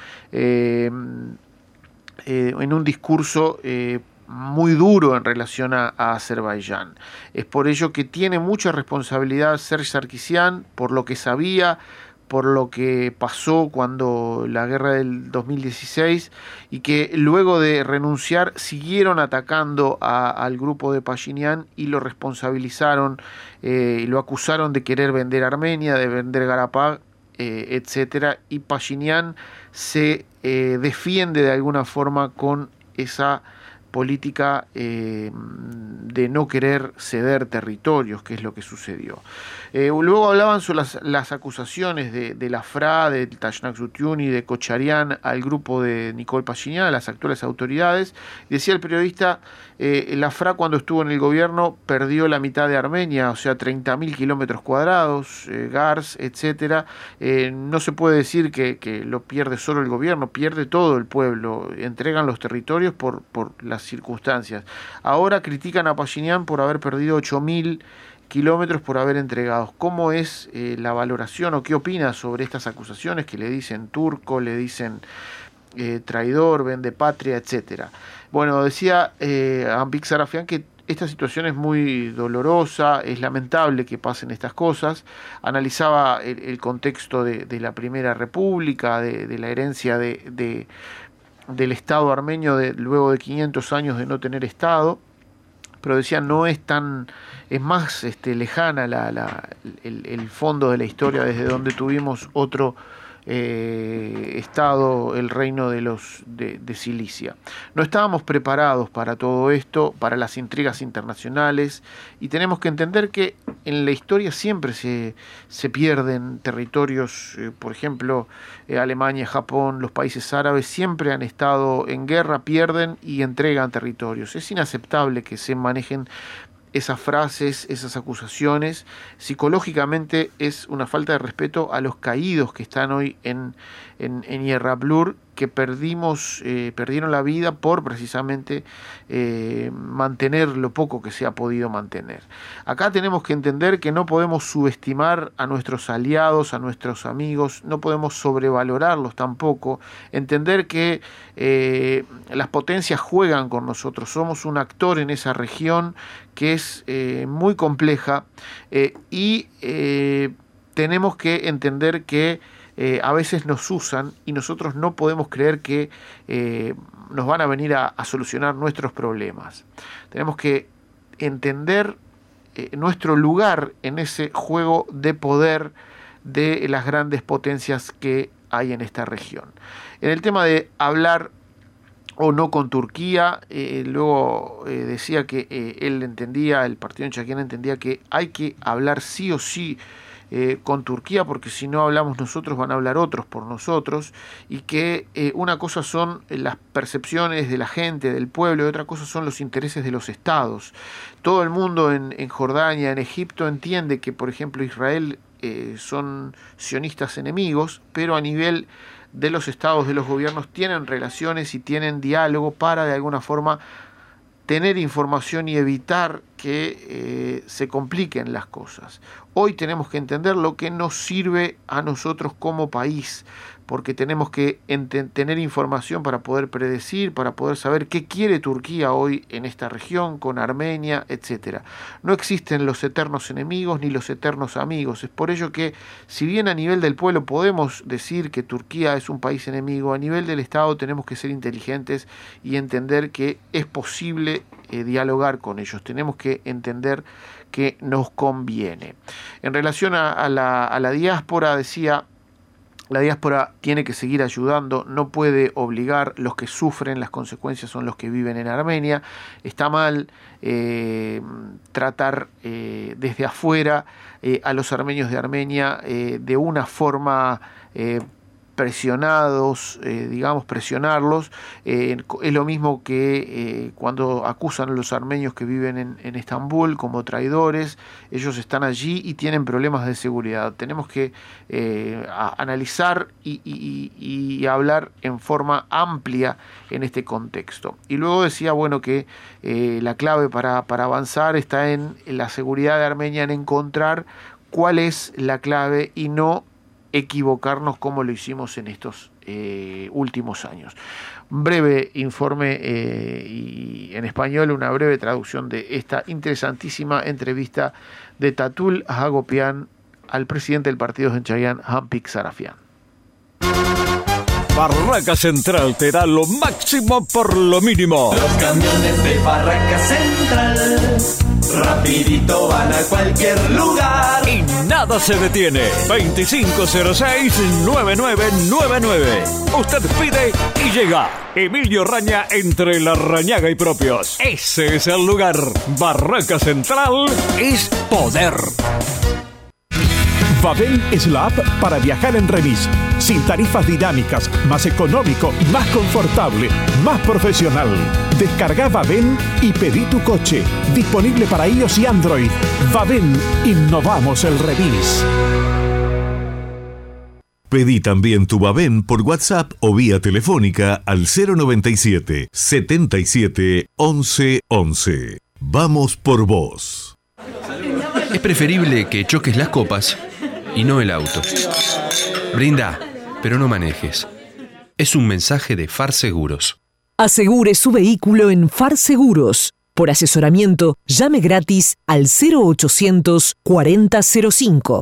discurso muy duro en relación a Azerbaiyán. Es por ello que tiene mucha responsabilidad Serge Sarkisian por lo que sabía, por lo que pasó cuando la guerra del 2016 y que luego de renunciar siguieron atacando al grupo de Pashinyan y lo responsabilizaron y lo acusaron de querer vender Armenia, de vender Karabaj, etcétera, y Pashinyan se defiende de alguna forma con esa política de no querer ceder territorios, que es lo que sucedió. Luego hablaban sobre las acusaciones de la FRA, de Tashnak Zutiun y de Kocharian al grupo de Nicole Pashinyan, a las actuales autoridades. Decía el periodista, la FRA cuando estuvo en el gobierno perdió la mitad de Armenia, o sea 30.000 kilómetros cuadrados, Gars, etcétera. No se puede decir que lo pierde solo el gobierno, pierde todo el pueblo, entregan los territorios por las circunstancias. Ahora critican a Pashinyan por haber perdido 8.000 kilómetros por haber entregado. ¿Cómo es la valoración o qué opina sobre estas acusaciones que le dicen turco, le dicen traidor, vende patria, etcétera? Bueno, decía Hampik Sarafian que esta situación es muy dolorosa, es lamentable que pasen estas cosas. Analizaba el contexto de la Primera República, de la herencia del Estado armenio luego de 500 años de no tener Estado, pero decía no es tan, es más lejana el fondo de la historia desde donde tuvimos otro Estado, el reino de Cilicia. No estábamos preparados para todo esto, para las intrigas internacionales, y tenemos que entender que en la historia siempre se pierden territorios. Por ejemplo, Alemania, Japón, los países árabes siempre han estado en guerra, pierden y entregan territorios. Es inaceptable que se manejen esas frases, esas acusaciones. Psicológicamente es una falta de respeto a los caídos que están hoy en Yerraplur, que perdieron la vida por precisamente mantener lo poco que se ha podido mantener. Acá tenemos que entender que no podemos subestimar a nuestros aliados, a nuestros amigos, no podemos sobrevalorarlos tampoco, entender que las potencias juegan con nosotros, somos un actor en esa región que es muy compleja y tenemos que entender que a veces nos usan y nosotros no podemos creer que nos van a venir a solucionar nuestros problemas. Tenemos que entender nuestro lugar en ese juego de poder de las grandes potencias que hay en esta región. En el tema de hablar o no con Turquía, luego decía que él entendía, el partido en Chakín entendía que hay que hablar sí o sí con Turquía, porque si no hablamos nosotros van a hablar otros por nosotros, y que una cosa son las percepciones de la gente, del pueblo, y otra cosa son los intereses de los estados. Todo el mundo en Jordania, en Egipto, entiende que, por ejemplo, Israel son sionistas enemigos, pero a nivel de los estados, de los gobiernos, tienen relaciones y tienen diálogo para de alguna forma tener información y evitar que se compliquen las cosas. Hoy tenemos que entender lo que nos sirve a nosotros como país, porque tenemos que tener información para poder predecir, para poder saber qué quiere Turquía hoy en esta región, con Armenia, etc. No existen los eternos enemigos ni los eternos amigos. Es por ello que, si bien a nivel del pueblo podemos decir que Turquía es un país enemigo, a nivel del Estado tenemos que ser inteligentes y entender que es posible dialogar con ellos. Tenemos que entender que nos conviene. En relación a la diáspora, decía: la diáspora tiene que seguir ayudando, no puede obligar. Los que sufren las consecuencias son los que viven en Armenia. Está mal tratar desde afuera a los armenios de Armenia de una forma presionarlos. Es lo mismo que cuando acusan a los armenios que viven en Estambul como traidores. Ellos están allí y tienen problemas de seguridad. Tenemos que analizar y hablar en forma amplia en este contexto. Y luego decía, bueno, que la clave para avanzar está en la seguridad de Armenia, en encontrar cuál es la clave y no equivocarnos como lo hicimos en estos últimos años. Un breve informe y en español una breve traducción de esta interesantísima entrevista de Tatul Hagopian al presidente del partido en Chayán, Hampik Sarafian. Barraca Central te da lo máximo por lo mínimo. Los camiones de Barraca Central rapidito van a cualquier lugar y nada se detiene. 2506-9999. Usted pide y llega. Emilio Raña, entre La Rañaga y Propios. Ese es el lugar. Barraca Central es poder. Vaven es la app para viajar en remis, sin tarifas dinámicas, más económico, más confortable, más profesional. Descarga Vaven y pedí tu coche. Disponible para iOS y Android. Vaven, innovamos el remis. Pedí también tu Vaven por WhatsApp o vía telefónica al 097 77 11 11. Vamos por vos. Es preferible que choques las copas y no el auto. Brinda, pero no manejes. Es un mensaje de Far Seguros. Asegure su vehículo en Far Seguros. Por asesoramiento, llame gratis al 0800 4005.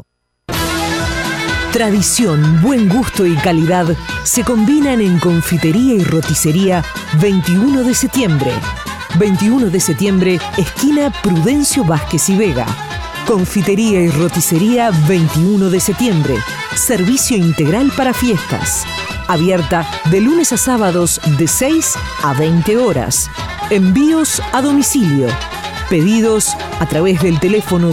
Tradición, buen gusto y calidad se combinan en Confitería y Roticería 21 de septiembre. 21 de septiembre, esquina Prudencio Vázquez y Vega. Confitería y Roticería 21 de septiembre. Servicio integral para fiestas. Abierta de lunes a sábados de 6 a 20 horas. Envíos a domicilio. Pedidos a través del teléfono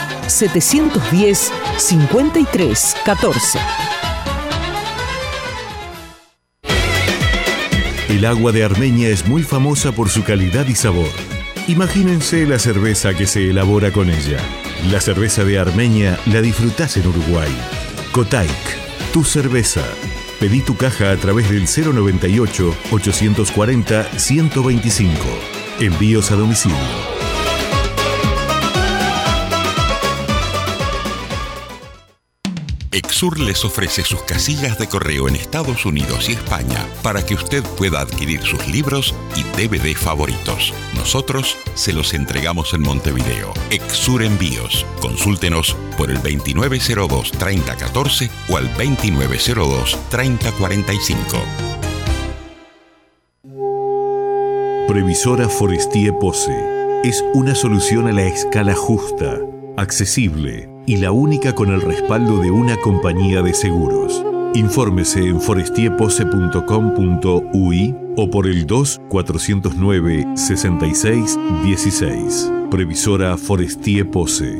2-710-5314. El agua de Armenia es muy famosa por su calidad y sabor. Imagínense la cerveza que se elabora con ella. La cerveza de Armenia la disfrutás en Uruguay. Kotaik, tu cerveza. Pedí tu caja a través del 098-840-125. Envíos a domicilio. Exur les ofrece sus casillas de correo en Estados Unidos y España para que usted pueda adquirir sus libros y DVD favoritos. Nosotros se los entregamos en Montevideo. Exur Envíos. Consúltenos por el 2902-3014 o al 2902-3045. Previsora Forestier Pose es una solución a la escala justa, accesible y la única con el respaldo de una compañía de seguros. Infórmese en forestierpose.com.uy o por el 2-409-6616. Previsora Forestier Pose.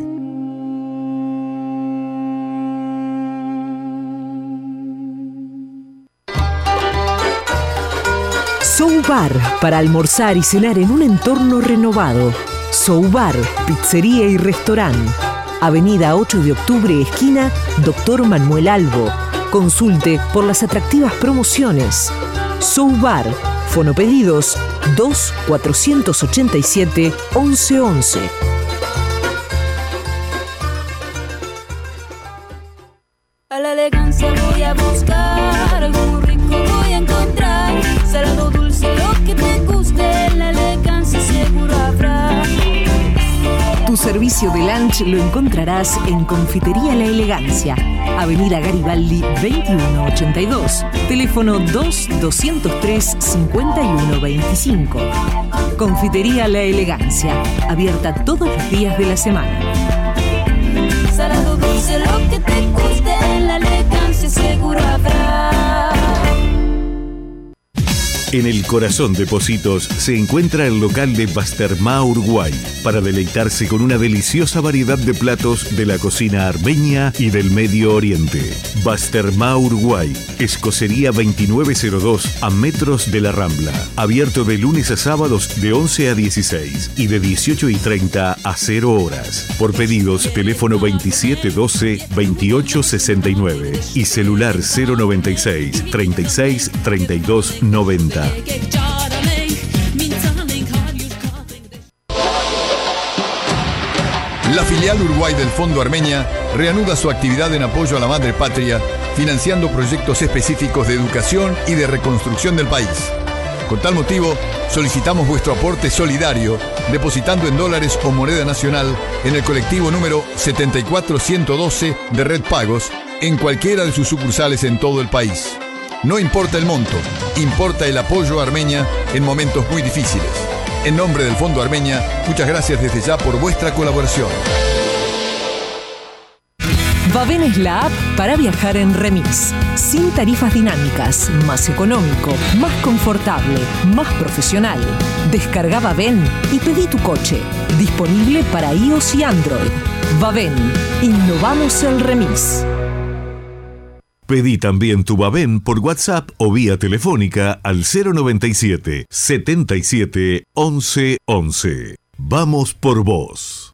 Soubar, para almorzar y cenar en un entorno renovado. Soubar, pizzería y restaurante. Avenida 8 de Octubre, esquina Dr. Manuel Albo. Consulte por las atractivas promociones. Soubar, fonopedidos 2-487-1111. A la elegancia voy a buscar, algo rico voy a encontrar. Salado, dulce, lo que te guste, en la elegancia seguro habrá. Tu servicio de lunch lo encontrarás en Confitería La Elegancia, Avenida Garibaldi 2182, teléfono 2-203-5125. Confitería La Elegancia, abierta todos los días de la semana. Salado, dulce, lo que te guste, en la elegancia seguro habrá. En el corazón de Positos se encuentra el local de Bastermá Uruguay para deleitarse con una deliciosa variedad de platos de la cocina armenia y del Medio Oriente. Bastermá Uruguay, Escocería 2902 a metros de la Rambla. Abierto de lunes a sábados de 11 a 16 y de 18:30 a 0 horas. Por pedidos, teléfono 2712-2869 y celular 096 36 32 90. La filial Uruguay del Fondo Armenia reanuda su actividad en apoyo a la madre patria, financiando proyectos específicos de educación y de reconstrucción del país. Con tal motivo, solicitamos vuestro aporte solidario, depositando en dólares o moneda nacional en el colectivo número 74112 de Red Pagos, en cualquiera de sus sucursales en todo el país. No importa el monto, importa el apoyo a Armenia en momentos muy difíciles. En nombre del Fondo Armenia, muchas gracias desde ya por vuestra colaboración. Vaven es la app para viajar en remis. Sin tarifas dinámicas, más económico, más confortable, más profesional. Descarga Vaven y pedí tu coche. Disponible para iOS y Android. Vaven, innovamos el remis. Pedí también tu Vaven por WhatsApp o vía telefónica al 097 77 11 11. Vamos por vos.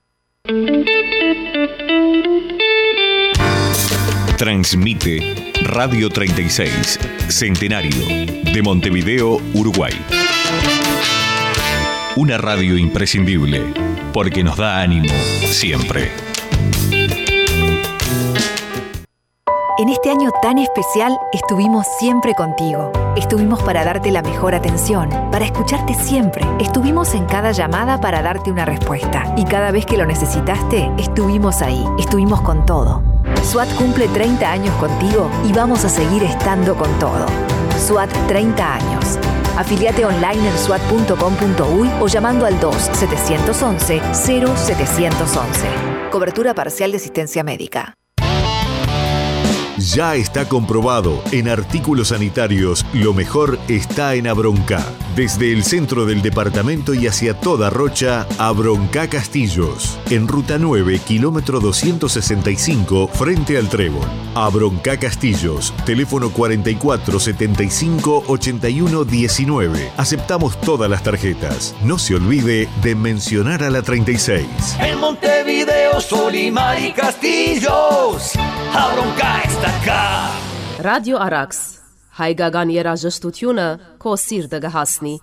Transmite Radio 36, Centenario, de Montevideo, Uruguay. Una radio imprescindible, porque nos da ánimo siempre. En este año tan especial estuvimos siempre contigo. Estuvimos para darte la mejor atención, para escucharte siempre. Estuvimos en cada llamada para darte una respuesta. Y cada vez que lo necesitaste, estuvimos ahí. Estuvimos con todo. SWAT cumple 30 años contigo y vamos a seguir estando con todo. SWAT 30 años. Afiliate online en swat.com.uy o llamando al 2-711-0711. Cobertura parcial de asistencia médica. Ya está comprobado, en artículos sanitarios, lo mejor está en Abroncá. Desde el centro del departamento y hacia toda Rocha, Abroncá Castillos. En Ruta 9, kilómetro 265, frente al Trébol. Abroncá Castillos, teléfono 44 75 81 19. Aceptamos todas las tarjetas. No se olvide de mencionar a la 36. En Montevideo, Solimar y Castillos, Abroncá está acá. Radio Arax, հայկական երաժշտությունը քո սիրտը կհասնի։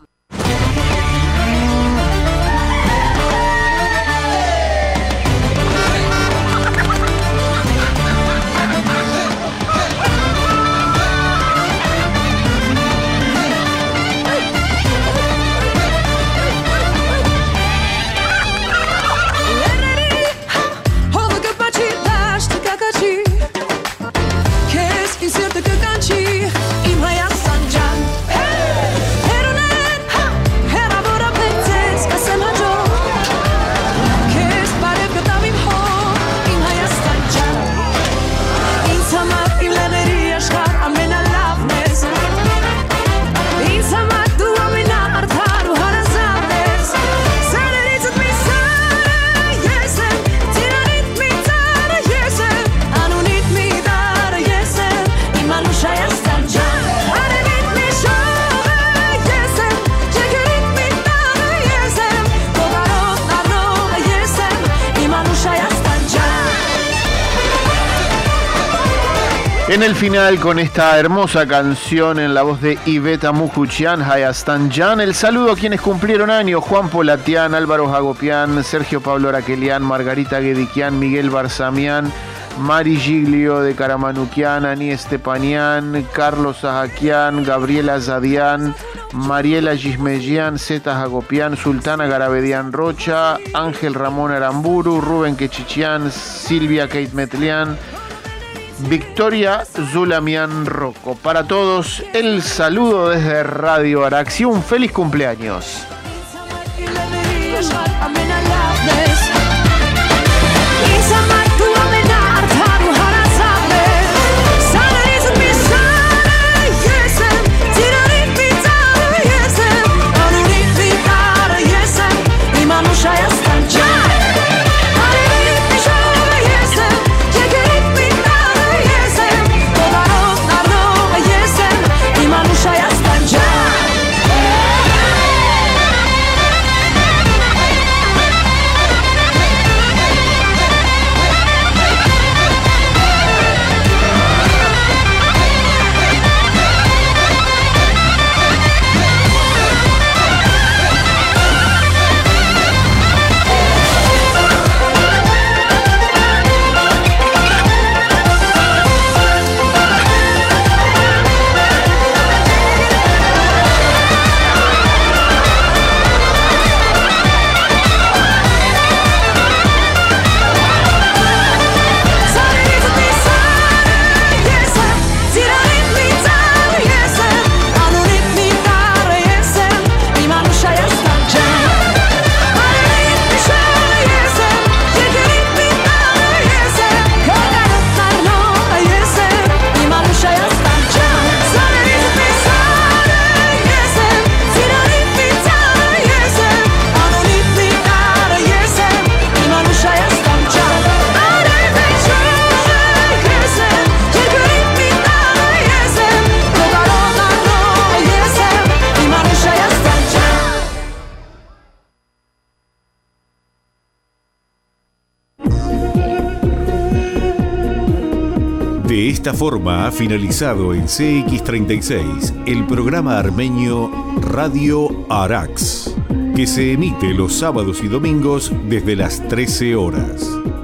En el final, con esta hermosa canción en la voz de Iveta Mukuchian, Hayastan Jan, el saludo a quienes cumplieron años: Juan Polatian, Álvaro Jagopian, Sergio Pablo Araquelian, Margarita Guediquian, Miguel Barzamian, Mari Giglio de Caramanuquian, Ani Estepanian, Carlos Sajaquian, Gabriela Zadian, Mariela Gismegian, Zeta Jagopian, Sultana Garabedian Rocha, Ángel Ramón Aramburu, Rubén Quechichian, Silvia Keitmetlian, Victoria Zulamian Rocco. Para todos, el saludo desde Radio Arax y un feliz cumpleaños. De esta forma ha finalizado en CX36 el programa armenio Radio Arax, que se emite los sábados y domingos desde las 13 horas.